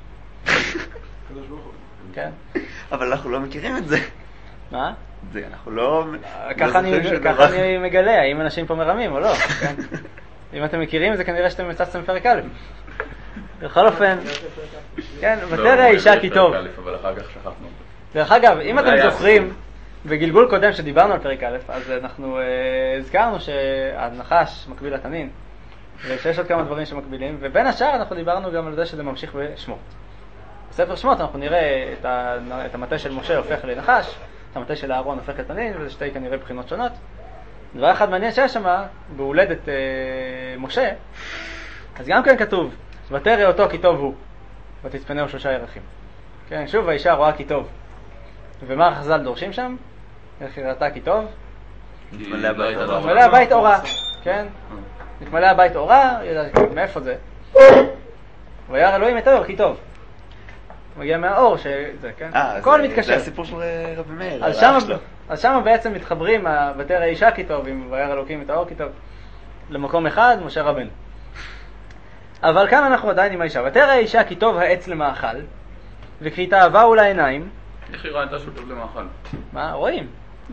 כן.
אבל אנחנו לא מכירים את זה.
מה?
זה אנחנו לא...
ככה אני מגלה, האם אנשים פה מרמים או לא, כן? אם אתם מכירים זה כנראה שאתם מצצתם פרק א'. בכל אופן, כן, ותראה האישה כי טוב.
אבל אחר כך שכחנו.
דרך אגב, אם אתם זוכרים, בגלגול קודם שדיברנו על פרק א', אז אנחנו הזכרנו שהנחש מקביל לתנין, ושיש עוד כמה דברים שמקבילים, ובין השאר אנחנו דיברנו גם על זה שזה ממשיך בשמות. בספר שמות אנחנו נראה את המטה של משה הופך לנחש, את המטה של אהרון הופך לתנין, וזה שתי כנראה בחינות שונות. דבר אחד מעניין שיש שם, בהולדת משה, אז גם כן כתוב, ותראה אותו כי טוב הוא, ותצפנהו 3 ירחים. כן, שוב האישה רואה כי טוב. ומה החז"ל דורשים שם? איך היא ראתה כי טוב? מתמלא הבית אורה. כן? מתמלא הבית אורה, מאיפה זה? וירא אלוהים את האור כי טוב. מגיע מהאור שזה, כן? הכל מתקשר.
זה הסיפור של רבי מאיר.
אז שם בעצם מתחברים ותראה האישה כי טוב עם וירא אלוקים את האור כי טוב למקום אחד, משה רבנו. אבל כאן אנחנו עדיין עם האישה. ותראה האישה כי טוב העץ למאכל וכי תאווהו לעיניים.
איך היא ראתה שהוא טוב למאכל?
מה? רואים.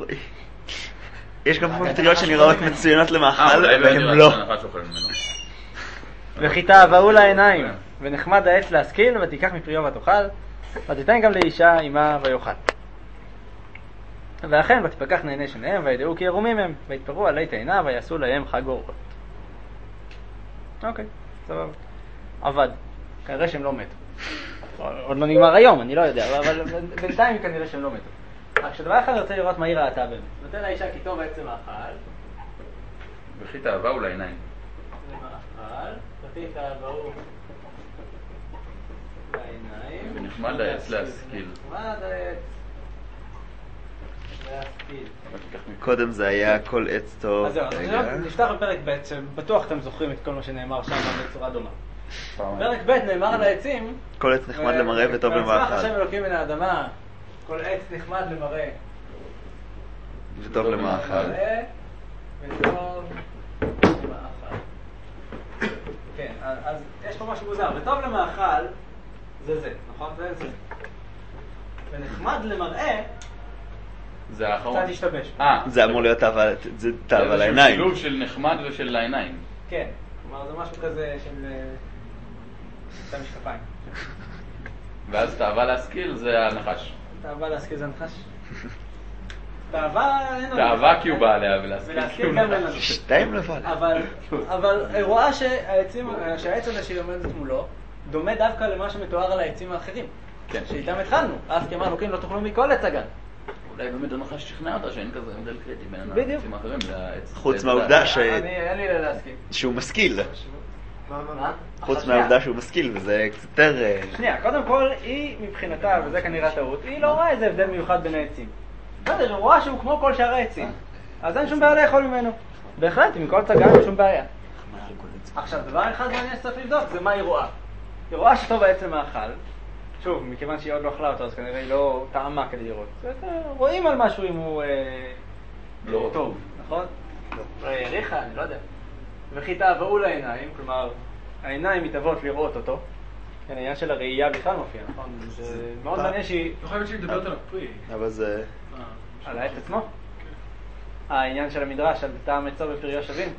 יש גם פטריות שנראות מצוינות למאכל והם לא.
וכי תאווהו לעיניים ונחמד העץ להשכיל ותיקח מפריו ותאכל ותיתן גם לאישה עמה ויאכל. ואכן ותפקח נעיני שניהם וידעו כי ירומים הם ויתפרו עלי תאנה ויעשו להם חג אורות. אוקיי, סבבה. עבד. כנראה שהם לא מתו. עוד לא נגמר היום, אני לא יודע, אבל בינתיים כנראה שהם לא מתו. רק שדבר אחד אני רוצה לראות מה היא ראתה באמת. נותן לאישה כי טוב העץ למאכל.
וכי תאווהו לעיניים.
למאכל, וכי תאווהו לעיניים.
ונחמד העץ להשכיל.
נחמד העץ להשכיל.
קודם זה היה כל עץ טוב.
אז זהו, נפתח בפרק ב' שבטוח אתם זוכרים את כל מה שנאמר שם בצורה דומה. פרק ב' נאמר על העצים
כל עץ נחמד למראה וטוב למאכל.
ויצמח השם אלוקים מן האדמה, כל עץ נחמד למראה
וטוב למאכל.
וטוב למאכל. כן, אז יש פה משהו מוזר. וטוב למאכל זה, נכון? זה. ונחמד למראה
זה האחרון.
קצת השתבש.
זה אמור להיות תאווה לעיניים.
זה שילוב של נחמד ושל לעיניים.
כן, כלומר זה משהו כזה של משקפיים.
ואז תאווה להשכיל זה הנחש.
תאווה להשכיל זה הנחש?
תאווה כי הוא בא עליה ולהשכיל
גם לנו.
שתיים לבד.
אבל רואה שהעץ הזה שהיא עומדת מולו דומה דווקא למה שמתואר על העצים האחרים. שאיתם התחלנו. אז כמה אלוקים לא תאכלו מכל עץ הגן.
אולי באמת הנחש שכנע אותה שאין כזה הבדל קריטי בין
בדיוק.
העצים האחרים לעץ.
חוץ מהעובדה
אין לי להסכים.
שהוא משכיל.
מה?
חוץ מהעובדה שהוא משכיל, וזה קצת יותר...
שנייה, קודם כל, היא מבחינתה, וזה כנראה טעות, היא לא רואה איזה הבדל מיוחד בין העצים. בסדר, היא רואה שהוא כמו כל שאר העצים. אז אין שום בעיה לאכול ממנו. בהחלט, עם כל צגה אין שום בעיה. עכשיו, דבר אחד מעניין שצריך לבדוק, זה מה היא רואה. היא רואה שטוב העץ למאכל. שוב, מכיוון שהיא עוד לא אכלה אותו, אז כנראה היא לא טעמה כדי לראות. רואים על משהו אם הוא לא טוב, נכון? לא יריחה, אני לא יודע. וכי תאוו לעיניים, כלומר, העיניים מתאבות לראות אותו. כן, העניין של הראייה בכלל מופיע, נכון? זה מאוד מעניין שהיא...
לא חייבת שהיא מדברת על הפרי.
אבל זה...
על העץ עצמו? העניין של המדרש, על טעם עצו ופריו שווים.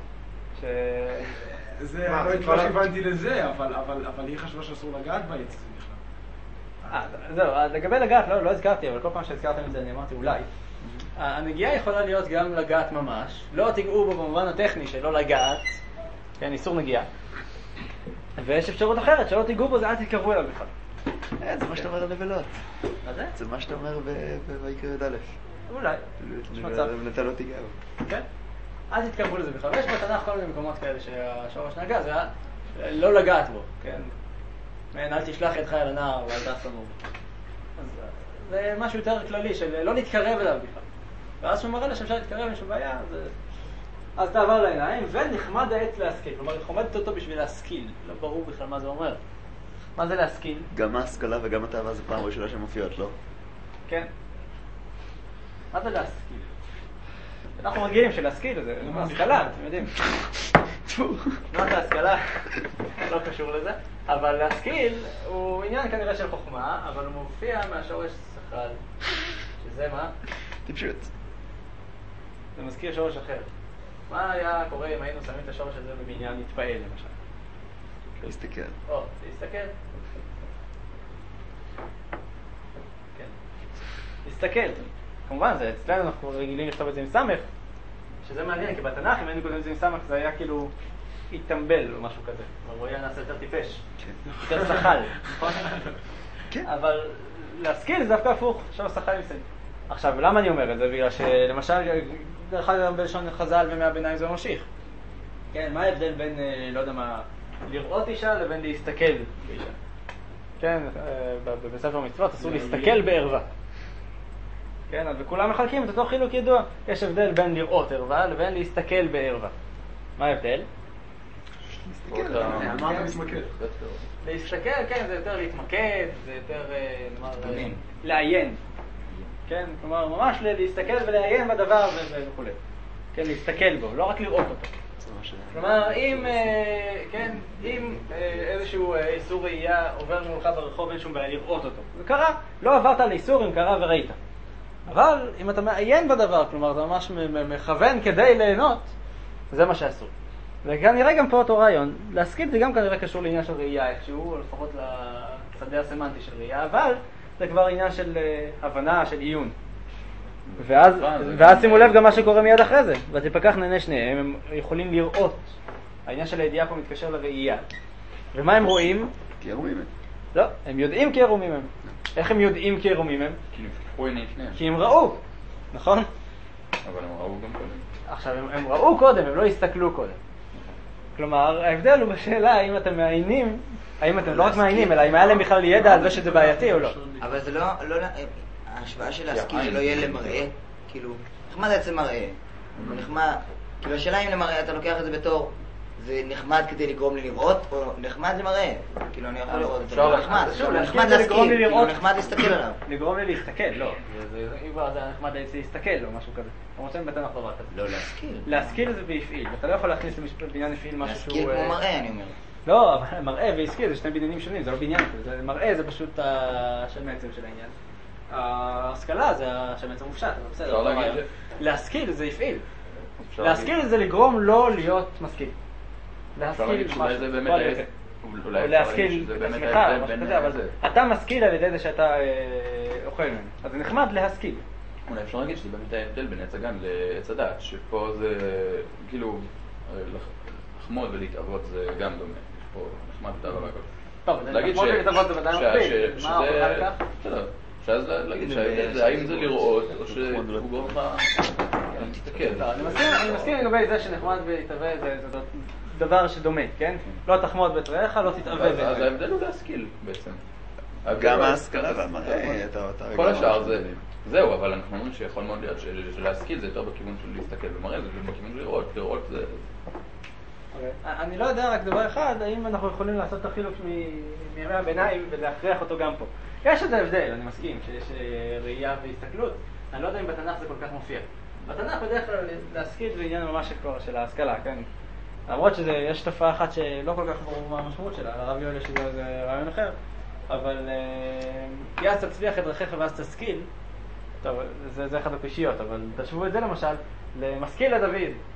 זה, לא כיוונתי לזה, אבל היא חשבה שאסור לגעת בעץ הזה בכלל.
זהו, לגבי לגעת לא הזכרתי, אבל כל פעם שהזכרתם את זה אני אמרתי אולי. הנגיעה יכולה להיות גם לגעת ממש. לא תיגעו בו במובן הטכני שלא לגעת, כן, איסור נגיעה. ויש אפשרות אחרת, שלא תיגעו בו, זה אל תתקרבו אליו בכלל.
זה מה שאתה אומר על נבלות.
מה זה?
זה מה שאתה אומר בויקרא י"א.
אולי, יש מצב.
נתה לא תיגע בו.
כן? אל תתקרבו לזה בכלל. ויש בתנ"ך כל מיני מקומות כאלה שהשורש נגע, זה לא לגעת בו, כן? אל תשלח ידך אל הנער ואל תעש בו. אז זה משהו יותר כללי של לא להתקרב אליו בכלל. ואז שהוא מראה לה שאפשר להתקרב, אין שום בעיה, אז תעבר לעיניים, ונחמד העץ להשכיל. כלומר, היא חומדת אותו בשביל להשכיל. לא ברור בכלל מה זה אומר. מה זה להשכיל?
גם ההשכלה וגם התאווה זה פעם ראשונה שמופיעות, לא?
כן. מה זה להשכיל? אנחנו רגילים שלהשכיל זה השכלה, אתם יודעים. מה זה השכלה? לא קשור לזה. אבל להשכיל הוא עניין כנראה של חוכמה, אבל הוא מופיע מהשורש שכל. שזה מה?
טיפשות.
זה מזכיר שורש אחר. מה היה קורה אם היינו שמים את השורש הזה בבניין להתפעל, למשל?
להסתכל.
להסתכל. כן. להסתכל. כמובן, זה אצלנו אנחנו רגילים לכתוב את זה עם סמך, שזה מעניין, כי בתנ"ך אם היינו כותבים את זה עם סמך זה היה כאילו התאמבל או משהו כזה. הוא היה נעשה יותר טיפש. יותר שחל.
כן.
אבל להשכיל זה דווקא הפוך, עכשיו שחל עם סמך. עכשיו, למה אני אומר את זה? בגלל שלמשל, דרך אגב בלשון חז"ל ומי הביניים זה ממשיך. כן, מה ההבדל בין, לא יודע מה, לראות אישה לבין להסתכל באישה? כן, בספר מצוות אסור להסתכל בערווה. כן, וכולם מחלקים את אותו חילוק ידוע. יש הבדל בין לראות ערווה לבין להסתכל בערווה. מה ההבדל? להסתכל, כן, זה יותר להתמקד, זה יותר, נאמר, לעיין. כן, כלומר, ממש להסתכל ולעיין בדבר וכו'. כן, להסתכל בו, לא רק לראות אותו. כלומר, אם איזשהו איסור ראייה עובר מולך ברחוב, אין שום בעיה לראות אותו. זה קרה, לא עברת על איסור אם קרה וראית. אבל אם אתה מעיין בדבר, כלומר, אתה ממש מכוון כדי ליהנות, זה מה שאסור. וכנראה גם פה אותו רעיון, להשכיל זה גם כנראה קשור לעניין של ראייה איכשהו, לפחות לשדה הסמנטי של ראייה, אבל זה כבר עניין של הבנה, של עיון. ואז שימו לב גם מה שקורה מיד אחרי זה. ותפקח נענה שניהם, הם יכולים לראות. העניין של הידיעה פה מתקשר לראייה. ומה הם רואים?
כי ערומים הם.
לא, הם יודעים כי ערומים הם. איך הם יודעים כי ערומים הם?
כי נפתחו עיני שניהם.
כי הם ראו, נכון?
אבל הם ראו גם קודם.
עכשיו, הם ראו קודם, הם לא הסתכלו קודם. כלומר, ההבדל הוא בשאלה האם אתם מעיינים, האם אתם לא רק מעיינים, אלא אם היה להם בכלל ידע על זה שזה בעייתי או לא.
אבל זה לא, ההשוואה של להשכיל זה לא יהיה למראה, כאילו, נחמד עצם מראה, נחמד, כאילו השאלה אם למראה אתה לוקח את זה בתור, זה נחמד כדי לגרום לי לראות, או נחמד למראה, כאילו אני יכול לראות את זה, נחמד, נחמד להשכיל, כאילו נחמד להסתכל עליו.
לגרום לי להסתכל, לא, אם כבר זה נחמד להסתכל או משהו כזה, אתה רוצה בתנ"ך דבר כזה.
לא להשכיל.
להשכיל זה בהפעיל, אתה לא יכול להכניס לבניין הפעיל משהו שהוא...
להשכיל כמו מראה אני אומר.
לא, אבל מראה והשכיל זה שני בניינים שונים, זה לא בניין, מראה זה פשוט השם עצם של העניין. ההשכלה זה השם עצם מופשט, אבל בסדר. להשכיל זה הפעיל. להשכיל זה לגרום לא להיות משכיל. להשכיל משהו. או להשכיל את עצמך, משהו כזה, אבל אתה משכיל על ידי זה שאתה אוכל ממנו. אז זה נחמד להשכיל.
אולי אפשר להגיד שזה באמת ההבדל בין עץ הגן לעץ הדת, שפה זה כאילו לחמוד ולהתאבות זה גם דומה. יש פה נחמד ותאווה והכל.
טוב, לחמוד ולהתאבות זה ודאי מקביל. מה הוכחה לכך?
שאז להגיד שההבדל זה האם זה לראות או שהוא גורם לך תסתכל.
אני מסכים לגבי זה שנחמד והתאווה זה דבר שדומה, כן? לא תחמוד בתרעך, לא תתאווה.
אז ההבדל הוא להשכיל בעצם.
גם ההשכלה והמראה,
כל השאר זה... זהו, אבל אנחנו אומרים שיכול מאוד להיות שלהשכיל זה יותר בכיוון של להסתכל ומראה, זה בכיוון של לראות זה...
אני לא יודע רק דבר אחד, האם אנחנו יכולים לעשות את החילוק מימי הביניים ולהכריח אותו גם פה. יש איזה הבדל, אני מסכים, שיש ראייה והסתכלות. אני לא יודע אם בתנ"ך זה כל כך מופיע. בתנ"ך בדרך כלל להשכיל זה עניין ממש של ההשכלה, כן? למרות שיש תופעה אחת שלא כל כך ברור מה המשמעות שלה, לרב יואל יש איזה רעיון אחר, אבל כי אז תצליח את דרכיך ואז תשכיל, טוב, זה אחד הקושיות, אבל תשוו את זה למשל למשכיל לדוד.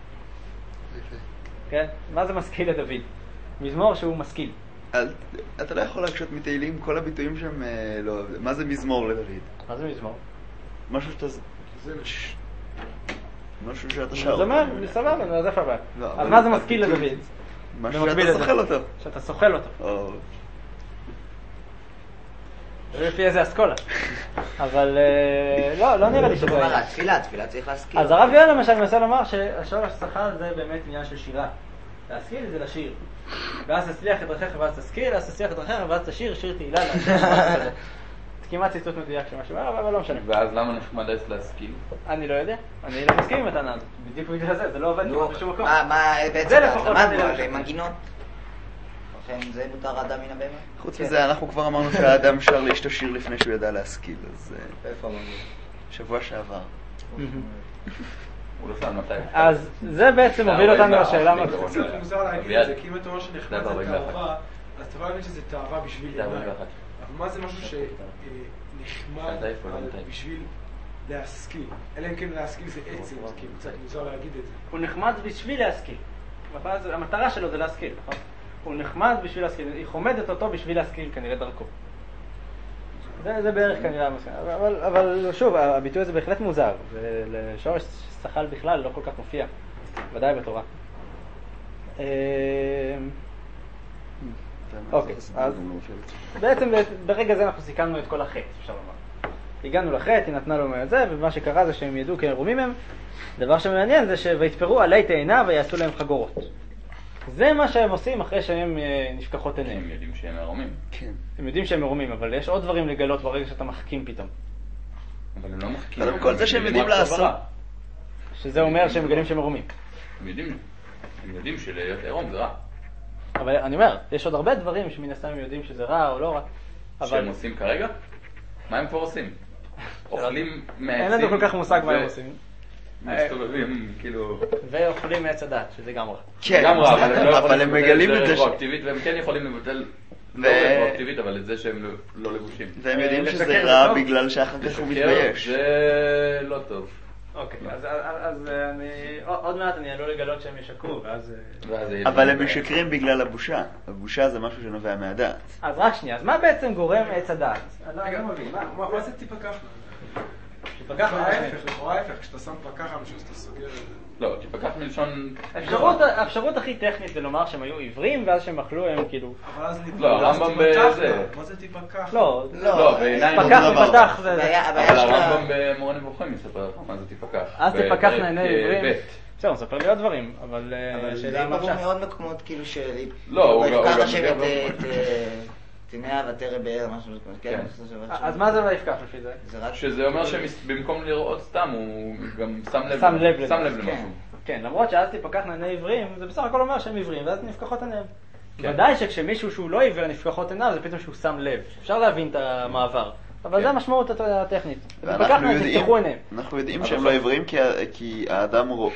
כן? מה זה משכיל לדוד? מזמור שהוא משכיל.
אתה לא יכול להקשות מתהילים כל הביטויים שהם לא... מה זה מזמור לדוד?
מה זה מזמור?
משהו שאתה... משהו שאתה שר.
זה אומר, סבבה, אז איפה הבא? אז מה זה משכיל לדוד?
משהו שאתה סוכל אותו.
שאתה סוכל אותו. לפי איזה אסכולה. אבל לא נראה לי שזה...
תפילה צריך להשכיל.
אז הרב יואל למשל מנסה לומר שהשורש שכל זה באמת עניין של שירה. להשכיל זה לשיר. ואז תצליח את דרכיך ואז תשכיל, אז תצליח את דרכיך ואז תשיר, שיר תהילה. זה כמעט ציטוט מדויק של משהו, אבל לא משנה.
ואז למה נחמד להשכיל?
אני לא יודע. אני לא מסכים עם הטענה הזאת. בדיוק בגלל זה לא עובד כמעט בשום מקום.
מה בעצם למדנו על מנגינות? לכן זה מותר האדם מן הבמה?
חוץ מזה, אנחנו כבר אמרנו שהאדם שר לאשתו שיר לפני שהוא ידע להשכיל, אז...
איפה אמרנו?
שבוע שעבר.
הוא לא שם מתי.
אז זה בעצם מוביל אותנו לשאלה מה...
זה קצת מוזר להגיד את זה, כי אם אתה אומר שנחמד זה תאווה, אז אתה לא להגיד שזה תאווה בשביל עיניים. אבל מה זה משהו שנחמד בשביל להשכיל? אלא אם כן להשכיל זה עצם, אז כאילו קצת מוזר להגיד את זה.
הוא נחמד בשביל להשכיל. המטרה שלו זה להשכיל, נכון? הוא נחמד בשביל להשכיל, היא חומדת אותו בשביל להשכיל כנראה דרכו. זה בערך כנראה המסכן. אבל שוב, הביטוי הזה בהחלט מוזר, ולשורש שכל בכלל לא כל כך מופיע, ודאי בתורה. אוקיי, אז בעצם ברגע זה אנחנו סיכמנו את כל החטא, אפשר לומר. הגענו לחטא, היא נתנה לו את זה, ומה שקרה זה שהם ידעו כי הם ערומים הם. דבר שמעניין זה ויתפרו עלי תאנה ויעשו להם חגורות. זה מה שהם עושים אחרי שהם נפקחות עיניהם.
הם יודעים שהם ערומים.
כן.
הם יודעים שהם ערומים, אבל יש עוד דברים לגלות ברגע שאתה מחכים פתאום.
אבל הם לא מחכים.
קודם כל זה שהם יודעים לעשות.
שזה אומר שהם מגלים שהם ערומים.
הם יודעים שלהיות ערום זה רע.
אבל אני אומר, יש עוד הרבה דברים שמן הסתם הם יודעים שזה רע או לא רע.
שהם עושים כרגע? מה הם כבר עושים? אוכלים מעצים.
אין לנו כל כך מושג מה הם עושים.
מסתובבים, כאילו...
ואוכלים מעץ הדת, שזה גם רע.
כן,
גם רע,
אבל הם מגלים את זה
רטרואקטיבית, והם כן יכולים לבטל לא רטרואקטיבית, אבל את זה שהם לא לבושים.
והם יודעים שזה רע בגלל שאחר כך הוא מתבייש.
זה לא טוב.
אוקיי, אז עוד מעט אני עלול לגלות שהם ישקרו, ואז...
אבל הם משקרים בגלל הבושה. הבושה זה משהו שנובע מהדעת.
אז רק שנייה, אז מה בעצם גורם עץ הדעת?
רגע, מה זה טיפה ככה?
טיפה ככה?
ההפך, כשאתה שם פה ככה, משהו שאתה סוגר את זה.
לא, טיפה ככה מלשון...
האפשרות הכי טכנית זה לומר שהם היו עיוורים, ואז שהם אכלו הם כאילו...
אבל אז
לא, הרמב"ם בזה...
מה זה טיפה ככה?
לא,
בעיניים...
פתח זה...
אבל הרמב"ם במורה נבוכים מספר לך מה זה טיפה ככה.
אז טיפה ככה עיני עיוורים. בסדר, הוא מספר לי עוד דברים, אבל...
זה ברור מאוד מקומות כאילו של...
לא, הוא גם...
ויפקח השם את תיניה ותרא באר, משהו כזה.
אז מה זה ויפקח לפי זה?
שזה אומר שבמקום לראות סתם, הוא גם שם לב למשהו.
כן, למרות שאז תפקח עיני עיוורים, זה בסך הכל אומר שהם עיוורים, ואז נפקחות עיניהם. ודאי שכשמישהו שהוא לא עיוור נפקחות עיניו, זה פתאום שהוא שם לב. אפשר להבין את המעבר. אבל זה המשמעות הטכנית.
אנחנו יודעים שהם לא עיוורים כי האדם רואה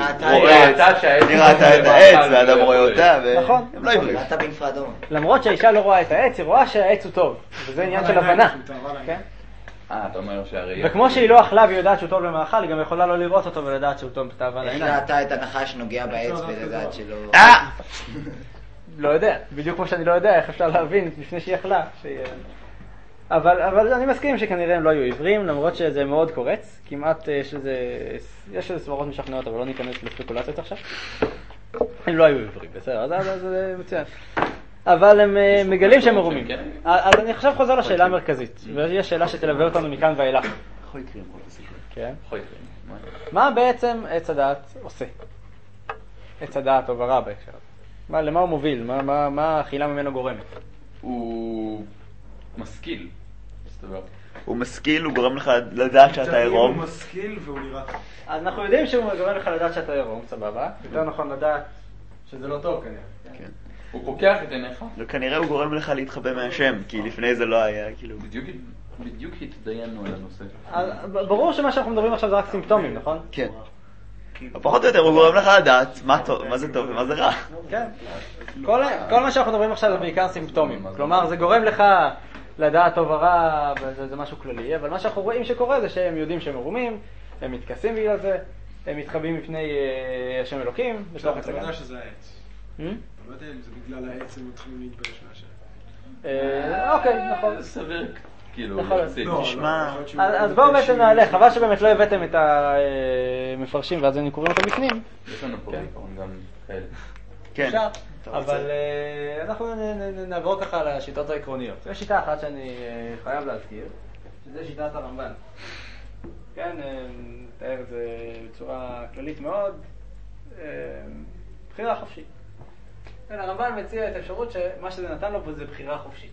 את
העץ והאדם רואה אותה והם לא עיוורים.
ראתה בנפרדו.
למרות שהאישה לא רואה את העץ, היא רואה שהעץ הוא טוב. וזה עניין של הבנה.
אתה אומר שהראייה...
וכמו שהיא לא אכלה והיא יודעת שהוא טוב למאכל, היא גם יכולה לא לראות אותו ולדעת שהוא טוב בתאווה לעיניים.
היא ראתה את הנחש נוגע בעץ ולדעת שלא...
לא יודע. בדיוק כמו שאני לא יודע איך אפשר להבין לפני שהיא אכלה. אבל אני מסכים שכנראה הם לא היו עיוורים, למרות שזה מאוד קורץ. כמעט יש איזה סברות משכנעות, אבל לא ניכנס לספקולציות עכשיו. הם לא היו עיוורים, בסדר, אז זה מצוין. אבל הם מגלים שהם מרומים. אז אני עכשיו חוזר לשאלה המרכזית, ויש שאלה שתלווה אותנו מכאן ואילך. כן. מה בעצם עץ הדעת עושה? עץ הדעת טוב ורע בהקשר הזה. למה הוא מוביל? מה האכילה ממנו גורמת?
הוא משכיל.
הוא משכיל, הוא גורם לך לדעת שאתה עירום.
הוא משכיל והוא נראה.
אז אנחנו יודעים שהוא גורם לך לדעת שאתה עירום, סבבה. יותר נכון לדעת שזה לא טוב כנראה.
כן.
הוא פוקח את עיניך.
וכנראה הוא גורם לך להתחבא מהשם, כי לפני זה לא היה, כאילו...
בדיוק התדיינו על הנושא.
ברור שמה שאנחנו מדברים עכשיו זה רק סימפטומים, נכון?
כן. פחות או יותר הוא גורם לך לדעת מה זה טוב ומה זה רע.
כן. כל מה שאנחנו מדברים עכשיו זה בעיקר סימפטומים. כלומר, זה גורם לך לדעת טוב ורע, וזה משהו כללי, אבל מה שאנחנו רואים שקורה זה שהם יודעים שהם מרומים, הם מתכסים בגלל זה, הם מתחבאים מפני השם אלוקים.
אתה לא יודע שזה העץ. אתה לא יודע אם זה בגלל העץ הם מתחילים להתבייש מהשם.
אוקיי, נכון.
סביר. כאילו,
נשמע...
אז בואו בעצם נעלה, חבל שבאמת לא הבאתם את המפרשים ואז אני קוראים אותם בפנים.
יש לנו פה בעיקרון גם כאלה.
כן.
אפשר, אבל אנחנו נעבור ככה לשיטות העקרוניות. יש שיטה אחת שאני חייב להזכיר, שזה שיטת הרמב"ן. כן, נתאר את זה בצורה כללית מאוד, בחירה חופשית. כן, הרמב"ן מציע את האפשרות שמה שזה נתן לו זה בחירה חופשית.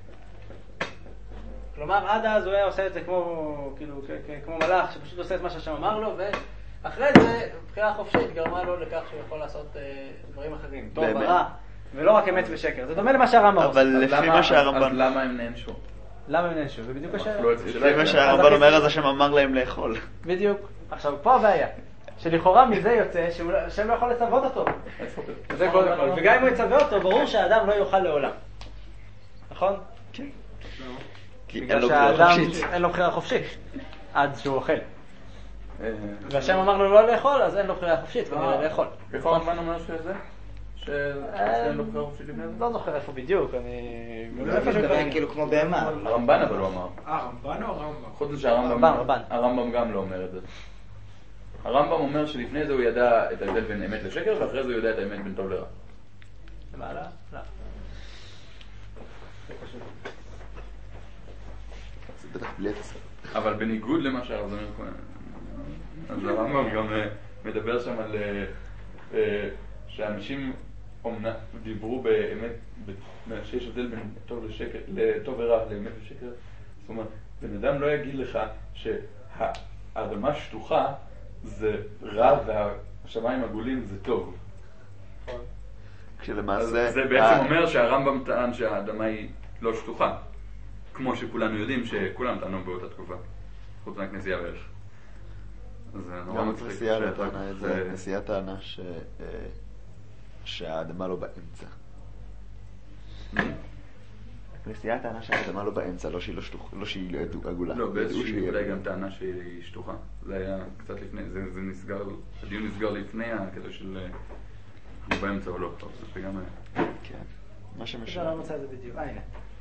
כלומר, עד אז הוא היה עושה את זה כמו מלאך, שפשוט עושה את מה שהשם אמר לו, ואחרי זה, בחירה חופשית גרמה לו לכך שהוא יכול לעשות דברים אחרים, טוב ורע, ולא רק אמת ושקר. זה דומה למה שהרמב"ן עושה.
אבל לפי מה שהרמב"ן...
אז למה הם נענשו?
למה הם נענשו? זה בדיוק השאלה.
לפי מה שהרמב"ן אומר, אז השם אמר להם לאכול.
בדיוק. עכשיו, פה הבעיה. שלכאורה מזה יוצא שהשם לא יכול לצוות אותו. זה קודם כל. וגם אם הוא יצווה אותו, ברור שהאדם לא יאכל לעולם. נכון?
כן.
בגלל שהאדם אין לו בחירה חופשית עד שהוא אוכל. והשם אמר לו לא לאכול, אז אין לו בחירה חופשית, כנראה לאכול.
איפה הרמב"ן אומר שזה? שאין לו בחירה חופשית לפני זה?
לא זוכר איפה בדיוק, אני...
כאילו כמו בהמה.
הרמב"ן אבל הוא אמר.
הרמב"ן או הרמב"ם?
חוץ הרמב"ם גם לא אומר את זה. הרמב"ם אומר שלפני זה הוא ידע את ההבדל בין אמת לשקר, ואחרי זה הוא יודע את האמת בין טוב לרע.
למעלה? לא.
זה בטח בלי את הסרט.
אבל בניגוד למה שהרב אומר כהן, אז הרמב"ם גם מדבר שם על שאנשים דיברו באמת שיש הבדל בין טוב ורע לאמת ושקר. זאת אומרת, בן אדם לא יגיד לך שהאדמה שטוחה זה רע והשמיים עגולים זה טוב.
כשלמעשה...
זה בעצם אומר שהרמב"ם טען שהאדמה היא לא שטוחה. כמו שכולנו יודעים שכולם טענו באותה תקופה. חוץ מהכנסייה בערך.
גם הכנסייה טענה שהאדמה לא באמצע. הכנסייה טענה שהאדמה לא באמצע, לא שהיא עגולה.
לא, באיזושהי אולי גם טענה שהיא שטוחה. זה היה קצת לפני, זה נסגר, הדיון נסגר לפני הקטע של הוא באמצע או לא. זה גם היה.
כן. מה
שמשנה. אפשר לא מצא את זה בדיוק. הנה.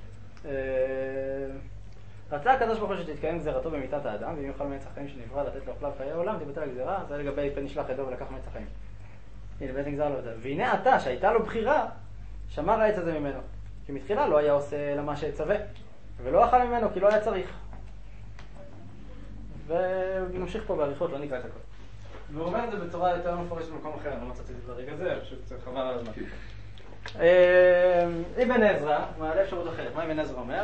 רצה הקדוש ברוך הוא שתתקיים גזירתו במיתת האדם, ואם יוכל מעץ החיים שנברא לתת לו אוכליו חיי העולם, תבטל הגזירה. זה לגבי פן נשלח ידו ולקח מעץ החיים. הנה, בעצם גזר לו את זה. והנה אתה, שהייתה לו בחירה, שמר העץ הזה ממנו. כי מתחילה לא היה עושה למה שהצווה, ולא אכל ממנו כי לא היה צריך. ונמשיך פה בעריכות, לא נקרא את הכל. והוא אומר את זה בצורה יותר מפורשת במקום אחר, אני לא מצאתי את זה ברגע זה, פשוט חבל על הזמן. אבן עזרא, מעלה אפשרות אחרת. מה אבן עזרא אומר?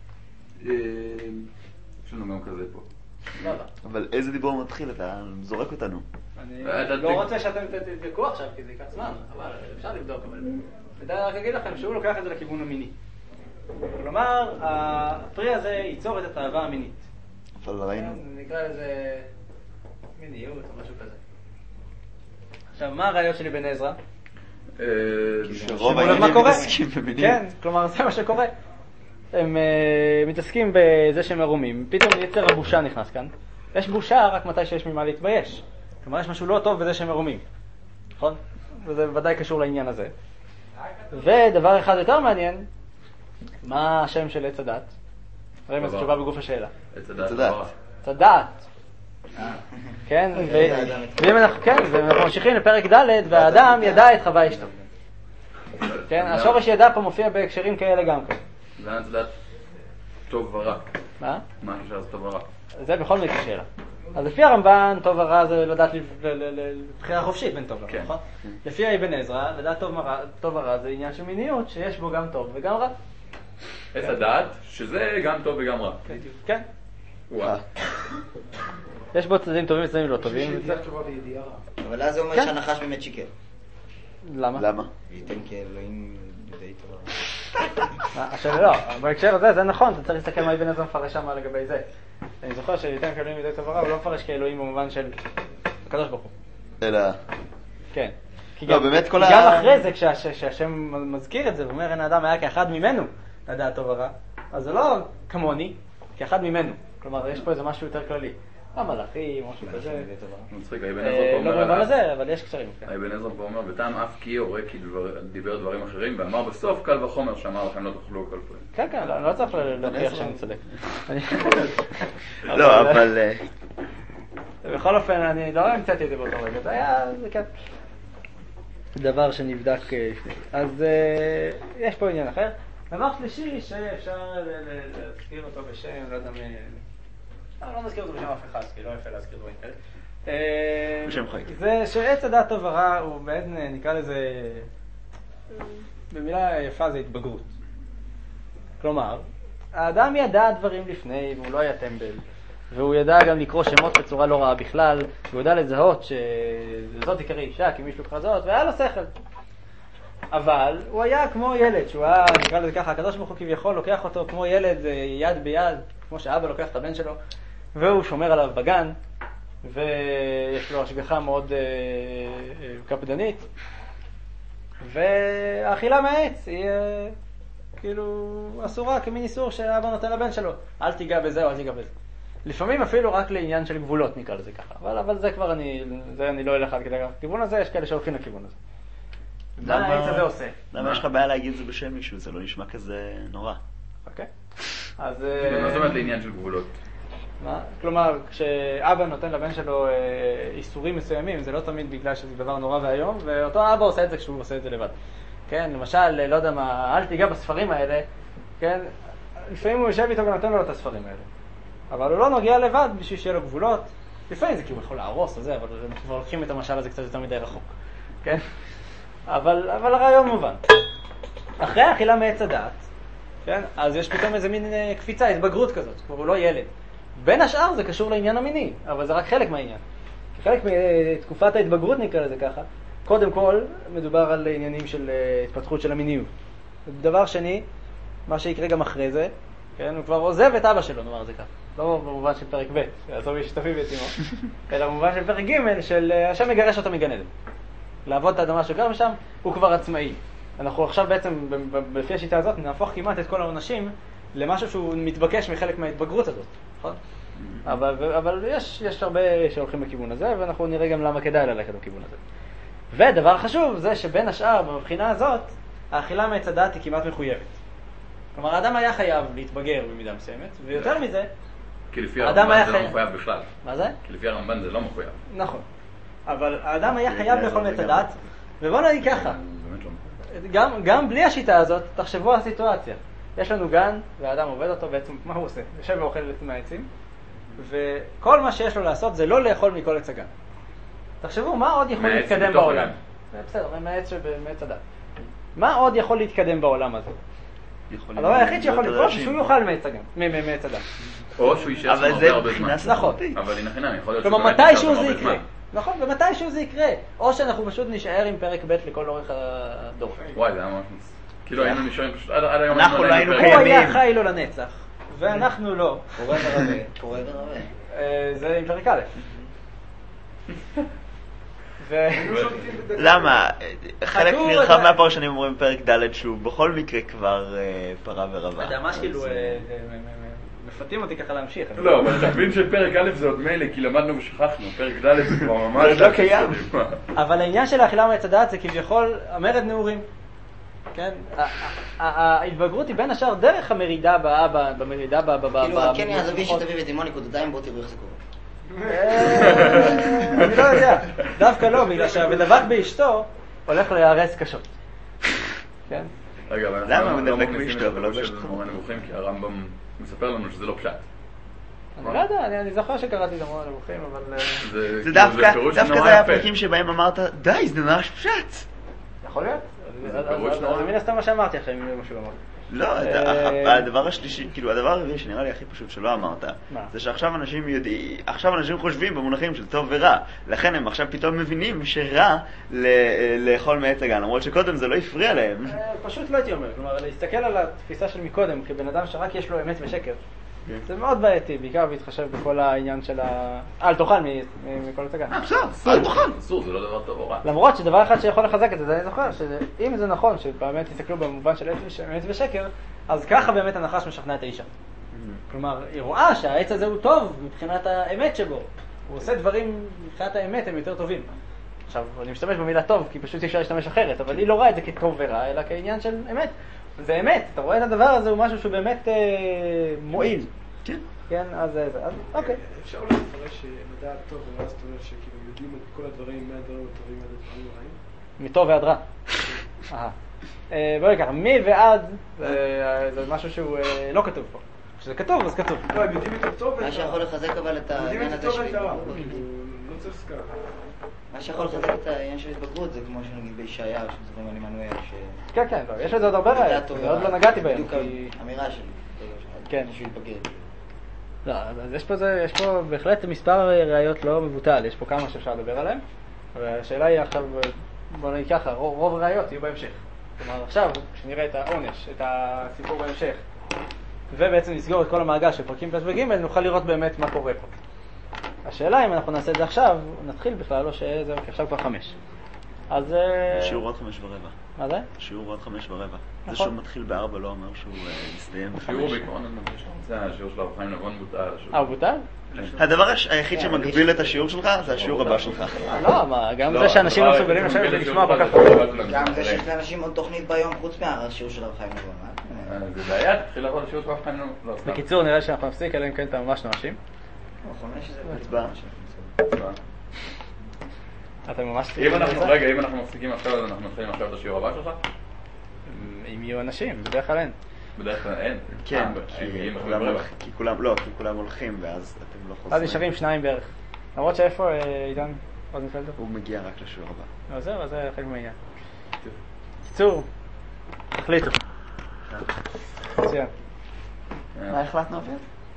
יש לנו גם כזה פה.
לא.
אבל איזה דיבור מתחיל? אתה זורק אותנו.
אני לא רוצה שאתם תדבקו עכשיו, כי זה ייקח זמן, אבל אפשר לבדוק, אבל כדאי רק להגיד לכם שהוא לוקח את זה לכיוון המיני. כלומר, הפרי הזה ייצור את התאווה המינית.
אבל ראינו.
נקרא לזה מיניות או משהו כזה. עכשיו, מה הרעיון של אבן עזרא?
שרוב העניינים מתעסקים במיניות.
כן, כלומר זה מה שקורה. הם מתעסקים בזה שהם ערומים. פתאום יצר הבושה נכנס כאן. יש בושה רק מתי שיש ממה להתבייש. כלומר יש משהו לא טוב בזה שהם ערומים. נכון? וזה ודאי קשור לעניין הזה. ודבר אחד יותר מעניין, מה השם של עץ הדת? רואים איזו תשובה בגוף השאלה.
עץ הדת.
עץ הדת. כן, ואם אנחנו ממשיכים לפרק ד' והאדם ידע את חווה אשתו. כן, השורש ידע פה מופיע בהקשרים כאלה גם כן.
לאן זה לדעת טוב ורע?
מה?
מה אפשר זה טוב ורע?
זה בכל מקרה שאלה. אז לפי הרמב"ן, טוב ורע זה לדעת לבחירה חופשית בין טוב ורע, נכון? לפי אבן עזרא, לדעת טוב ורע זה עניין של מיניות, שיש בו גם טוב וגם רע.
את הדעת שזה גם טוב וגם רע.
כן.
וואו.
יש בו צדדים טובים וצדדים לא טובים.
ידיעה טובה וידיעה רע.
אבל אז זה אומר שהנחש באמת שיקר.
למה?
למה?
וייתן כאלוהים די טובה.
עכשיו לא, בהקשר הזה זה נכון, אתה צריך להסתכל מה אבן עזרא מפרש שם לגבי זה. אני זוכר שייתן כאלוהים די טוב ורע, הוא לא מפרש כאלוהים במובן של הקדוש ברוך הוא.
אלא...
כן.
לא, באמת כל
גם אחרי זה, כשהשם מזכיר את זה, ואומר אין האדם היה כאחד ממנו, לדעת טוב ורע, אז זה לא כמוני, כאחד ממנו. כלומר, יש פה איזה משהו יותר כללי. המלאכים, משהו כזה.
מצחיק, אבן עזרא פה
לא
אומר...
במובן הזה, אבל יש קשרים.
אבן עזרא פה אומר, בטעם אף כי יורה כי דיבר דברים אחרים, ואמר בסוף קל וחומר שאמר לכם לא תאכלו כל פעם.
כן, כן, אני לא צריך להוכיח שאני צודק.
לא, אבל...
בכל אופן, אני לא המצאתי את זה באותו רגע, זה היה, זה כן. דבר שנבדק לפני. אז יש פה עניין אחר. דבר שלישי שאפשר להזכיר אותו בשם, לא יודע מי... לא נזכיר אותו בשם אף אחד, כי לא יפה להזכיר דברים כאלה.
בשם חי.
זה שעץ הדעת טוב ורע הוא בעצם נקרא לזה, במילה יפה זה התבגרות. כלומר, האדם ידע דברים לפני והוא לא היה טמבל. והוא ידע גם לקרוא שמות בצורה לא רעה בכלל, והוא ידע לזהות שזאת עיקרי אישה, כי מישהו כזאת, והיה לו שכל. אבל הוא היה כמו ילד, שהוא היה, נקרא לזה ככה, הקדוש ברוך הוא כביכול לוקח אותו כמו ילד יד ביד, כמו שאבא לוקח את הבן שלו, והוא שומר עליו בגן, ויש לו השגחה מאוד קפדנית, והאכילה מהעץ היא כאילו אסורה, כמין איסור שאבא נותן לבן שלו, אל תיגע בזה או אל תיגע בזה. לפעמים אפילו רק לעניין של גבולות נקרא לזה ככה, אבל זה כבר אני לא אלך עד כדי הכיוון הזה, יש כאלה שהולכים לכיוון הזה. מה העץ הזה עושה?
למה יש לך בעיה להגיד זה בשם מישהו? זה לא נשמע כזה נורא.
אוקיי. אז...
מה זאת אומרת לעניין של גבולות?
מה? כלומר, כשאבא נותן לבן שלו איסורים מסוימים, זה לא תמיד בגלל שזה דבר נורא והיום, ואותו אבא עושה את זה כשהוא עושה את זה לבד. כן, למשל, לא יודע מה, אל תיגע בספרים האלה, כן? לפעמים הוא יושב איתו ונותן לו את הספרים האלה. אבל הוא לא נוגע לבד בשביל שיהיה לו גבולות. לפעמים זה כאילו יכול להרוס או זה, אבל כבר לוקחים את המשל הזה קצת יותר מדי רחוק. כן? אבל הרעיון מובן. אחרי האכילה מעץ הדעת, כן? אז יש פתאום איזה מין קפיצה, התבגרות כזאת, כבר הוא לא ילד. בין השאר זה קשור לעניין המיני, אבל זה רק חלק מהעניין. חלק מתקופת ההתבגרות נקרא לזה ככה. קודם כל, מדובר על עניינים של התפתחות של המיניות. דבר שני, מה שיקרה גם אחרי זה, כן? הוא כבר עוזב את אבא שלו, נאמר זה ככה. לא במובן של פרק ב', יעזוב לי שתפי ואת אמו, אלא במובן של פרק ג' של השם מגרש אותו מגן עדן. לעבוד את האדמה שגר משם, הוא כבר עצמאי. אנחנו עכשיו בעצם, לפי השיטה הזאת, נהפוך כמעט את כל העונשים למשהו שהוא מתבקש מחלק מההתבגרות הזאת, נכון? אבל יש הרבה שהולכים לכיוון הזה, ואנחנו נראה גם למה כדאי ללכת לכיוון הזה. ודבר חשוב זה שבין השאר, בבחינה הזאת, האכילה מעץ הדעת היא כמעט מחויבת. כלומר, האדם היה חייב להתבגר במידה מסוימת, ויותר מזה,
כי לפי הרמב"ן זה לא מחויב בכלל.
מה זה?
כי לפי הרמב"ן זה לא מחויב.
נכון. אבל האדם היה חייב לאכול מעץ הדעת, ובוא נגיד ככה, גם בלי השיטה הזאת, תחשבו על הסיטואציה. יש לנו גן, והאדם עובד אותו, בעצם מה הוא עושה? יושב ואוכל מהעצים, וכל מה שיש לו לעשות זה לא לאכול מכל עץ הגן. תחשבו, מה עוד יכול להתקדם בעולם? בסדר, מעץ הדעת. מה עוד יכול להתקדם בעולם הזה? הדבר היחיד שיכול לקרות שהוא יאכל מעץ הדעת.
או שהוא יישאר הרבה הרבה זמן.
נכון.
אבל הנה חינם, יכול להיות
כלומר, מתישהו זה יקרה. נכון, ומתישהו זה יקרה. או שאנחנו פשוט נשאר עם פרק ב' לכל אורך הדור.
וואי, זה היה ממש כאילו היינו נשארים פשוט עד היום
אנחנו לא היינו
הוא היה חי לו לנצח, ואנחנו לא.
קורא ורבה.
זה עם פרק א'.
למה? חלק נרחב מהפרשנים אומרים פרק ד' שהוא בכל מקרה כבר פרה ורבה.
אתה יודע, ממש כאילו מפתים אותי ככה להמשיך.
לא, אבל תבין שפרק א' זה עוד מילא, כי למדנו ושכחנו. פרק ד' זה כבר ממש
לא קיים.
אבל העניין של האכילה מעץ הדעת זה כביכול המרד נעורים. כן? ההתבגרות היא בין השאר דרך המרידה במרידה
כאילו, כן יעזבי שתביא ותימו נקודתיים, בוא תראו איך זה קורה.
אני לא יודע, דווקא לא, בגלל שהמדבק באשתו הולך להיהרס קשות.
כן?
רגע, אבל
למה הוא
אנחנו
דבק
מכניסים
באשתו
את
ולא
הפירוש של
באשתו?
מורה נבוכים, כי הרמב"ם מספר לנו שזה לא פשט.
אני לא יודע, אני זוכר שקראתי את המורה נבוכים, אבל...
זה דווקא זה היה הפרקים שבהם אמרת, די, זה ממש פשט.
יכול להיות?
פירוש נורא.
אז מן הסתם מה שאמרתי אחרי משהו אמרתי.
לא, הדבר השלישי, כאילו הדבר הרביעי שנראה לי הכי פשוט שלא אמרת, זה שעכשיו אנשים יודעים, עכשיו אנשים חושבים במונחים של טוב ורע, לכן הם עכשיו פתאום מבינים שרע לאכול מעץ הגן, למרות שקודם זה לא הפריע להם.
פשוט לא הייתי אומר, כלומר להסתכל על התפיסה של מקודם כבן אדם שרק יש לו אמת ושקר, זה מאוד בעייתי, בעיקר בהתחשב בכל העניין של אל תאכל מכל הצגה.
בסדר, אל תאכל.
אסור, זה לא דבר טוב או רע.
למרות שדבר אחד שיכול לחזק את זה, אני זוכר שאם זה נכון, שבאמת תסתכלו במובן של אמת ושקר, אז ככה באמת הנחש משכנע את האישה. כלומר, היא רואה שהעץ הזה הוא טוב מבחינת האמת שבו. הוא עושה דברים מבחינת האמת, הם יותר טובים. עכשיו, אני משתמש במילה טוב, כי פשוט אפשר להשתמש אחרת, אבל היא לא רואה את זה כטוב ורע, אלא כעניין של אמת. זה אמת, אתה רואה את הדבר הזה, הוא משהו שהוא באמת מועיל. כן, אז אוקיי.
אפשר אולי לפרש לדעת טוב, ואז זאת אומרת שכאילו יודעים את כל הדברים, מהדברים הטובים עד הדברים הרעים?
מטוב ועד רע. בואי ככה, מי ועד זה משהו שהוא לא כתוב פה. כשזה כתוב, אז כתוב.
לא, הם יודעים את הטוב ואת הרע.
מה שיכול לחזק אבל את העניין הזה של התבגרות.
לא צריך סקר.
מה שיכול לחזק את העניין של התבגרות זה כמו שנגיד בישעיה, שזוכרים על עמנואל,
כן, כן, לא, יש לזה עוד הרבה ראיות, ועוד לא נגעתי בהם.
בדיוק האמירה שלי.
כן.
שהוא יתבגר.
לא, אז יש פה בהחלט מספר ראיות לא מבוטל, יש פה כמה שאפשר לדבר עליהם, והשאלה היא עכשיו, בוא נגיד ככה, רוב הראיות יהיו בהמשך. כלומר עכשיו, כשנראה את העונש, את הסיפור בהמשך, ובעצם נסגור את כל המעגל של פרקים פרק וג' נוכל לראות באמת מה קורה פה. השאלה אם אנחנו נעשה את זה עכשיו, נתחיל בכלל או שזהו, כי עכשיו כבר 5. אז...
שיעור עוד 5:15.
מה זה?
שיעור עוד 5:15. זה שהוא מתחיל ב4 לא אומר שהוא יסתיים ב5.
שיעור בעקרון, זה השיעור של הרב חיים נבון בוטל.
הוא בוטל?
הדבר היחיד שמגביל את השיעור שלך זה השיעור הבא שלך.
לא, מה, גם זה שאנשים לא מסוגלים לשבת ולשמוע כל כך טוב.
גם זה שיש לאנשים עוד תוכנית ביום חוץ מהשיעור של הרב חיים נבון.
זה בעיה, תתחיל לעבוד לשיעור של הרב חיים נבון.
בקיצור, נראה שאנחנו נפסיק, אלא אם כן אתה ממש נואשים.
הצבעה.
אתם ממש...
רגע, אם אנחנו מפסיקים עכשיו, אז אנחנו מתחילים עכשיו את השיעור הבא שלך?
אם יהיו אנשים, בדרך כלל אין.
בדרך כלל אין.
כן, כי כולם הולכים ואז אתם לא חוזרים.
אז נשארים 2 בערך. למרות שאיפה עידן רוזנפלדר?
הוא מגיע רק לשיעור הבא.
לא זהו, אז זה חלק מהעניין. קיצור, תחליטו. מצוין.
מה החלטנו אופן?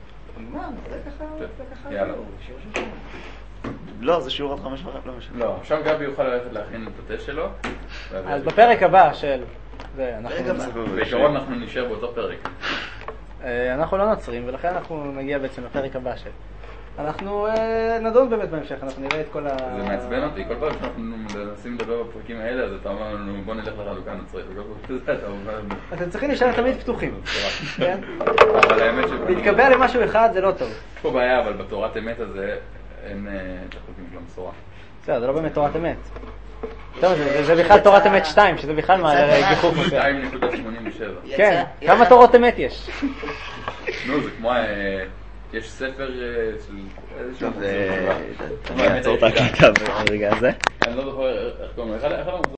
יאללה.
לא, זה שיעור עוד 5:15, לא משנה.
לא, עכשיו גבי יוכל ללכת להכין את הטסט שלו.
אז בפרק הבא של...
בעיקרון אנחנו נשאר באותו פרק.
אנחנו לא נוצרים, ולכן אנחנו נגיע בעצם לפרק הבא של... אנחנו נדון באמת בהמשך, אנחנו נראה את כל ה...
זה מעצבן אותי, כל פעם שאנחנו מנסים לדבר בפרקים האלה, אז אתה אומר לנו בוא נלך לחלוקה נוצרית,
אתם צריכים להישאר תמיד פתוחים, כן?
אבל האמת
להתקבע למשהו אחד זה לא טוב.
יש פה בעיה, אבל בתורת אמת הזה אין את החוקים של המסורה.
בסדר, זה לא באמת תורת אמת. טוב, זה בכלל תורת אמת 2, שזה בכלל מעלה גיחוך.
2.87.
כן, כמה תורות אמת יש?
נו, זה כמו... יש ספר של...
טוב, אני אעצור את הקליטה ברגע הזה.
אני לא זוכר איך קוראים לו.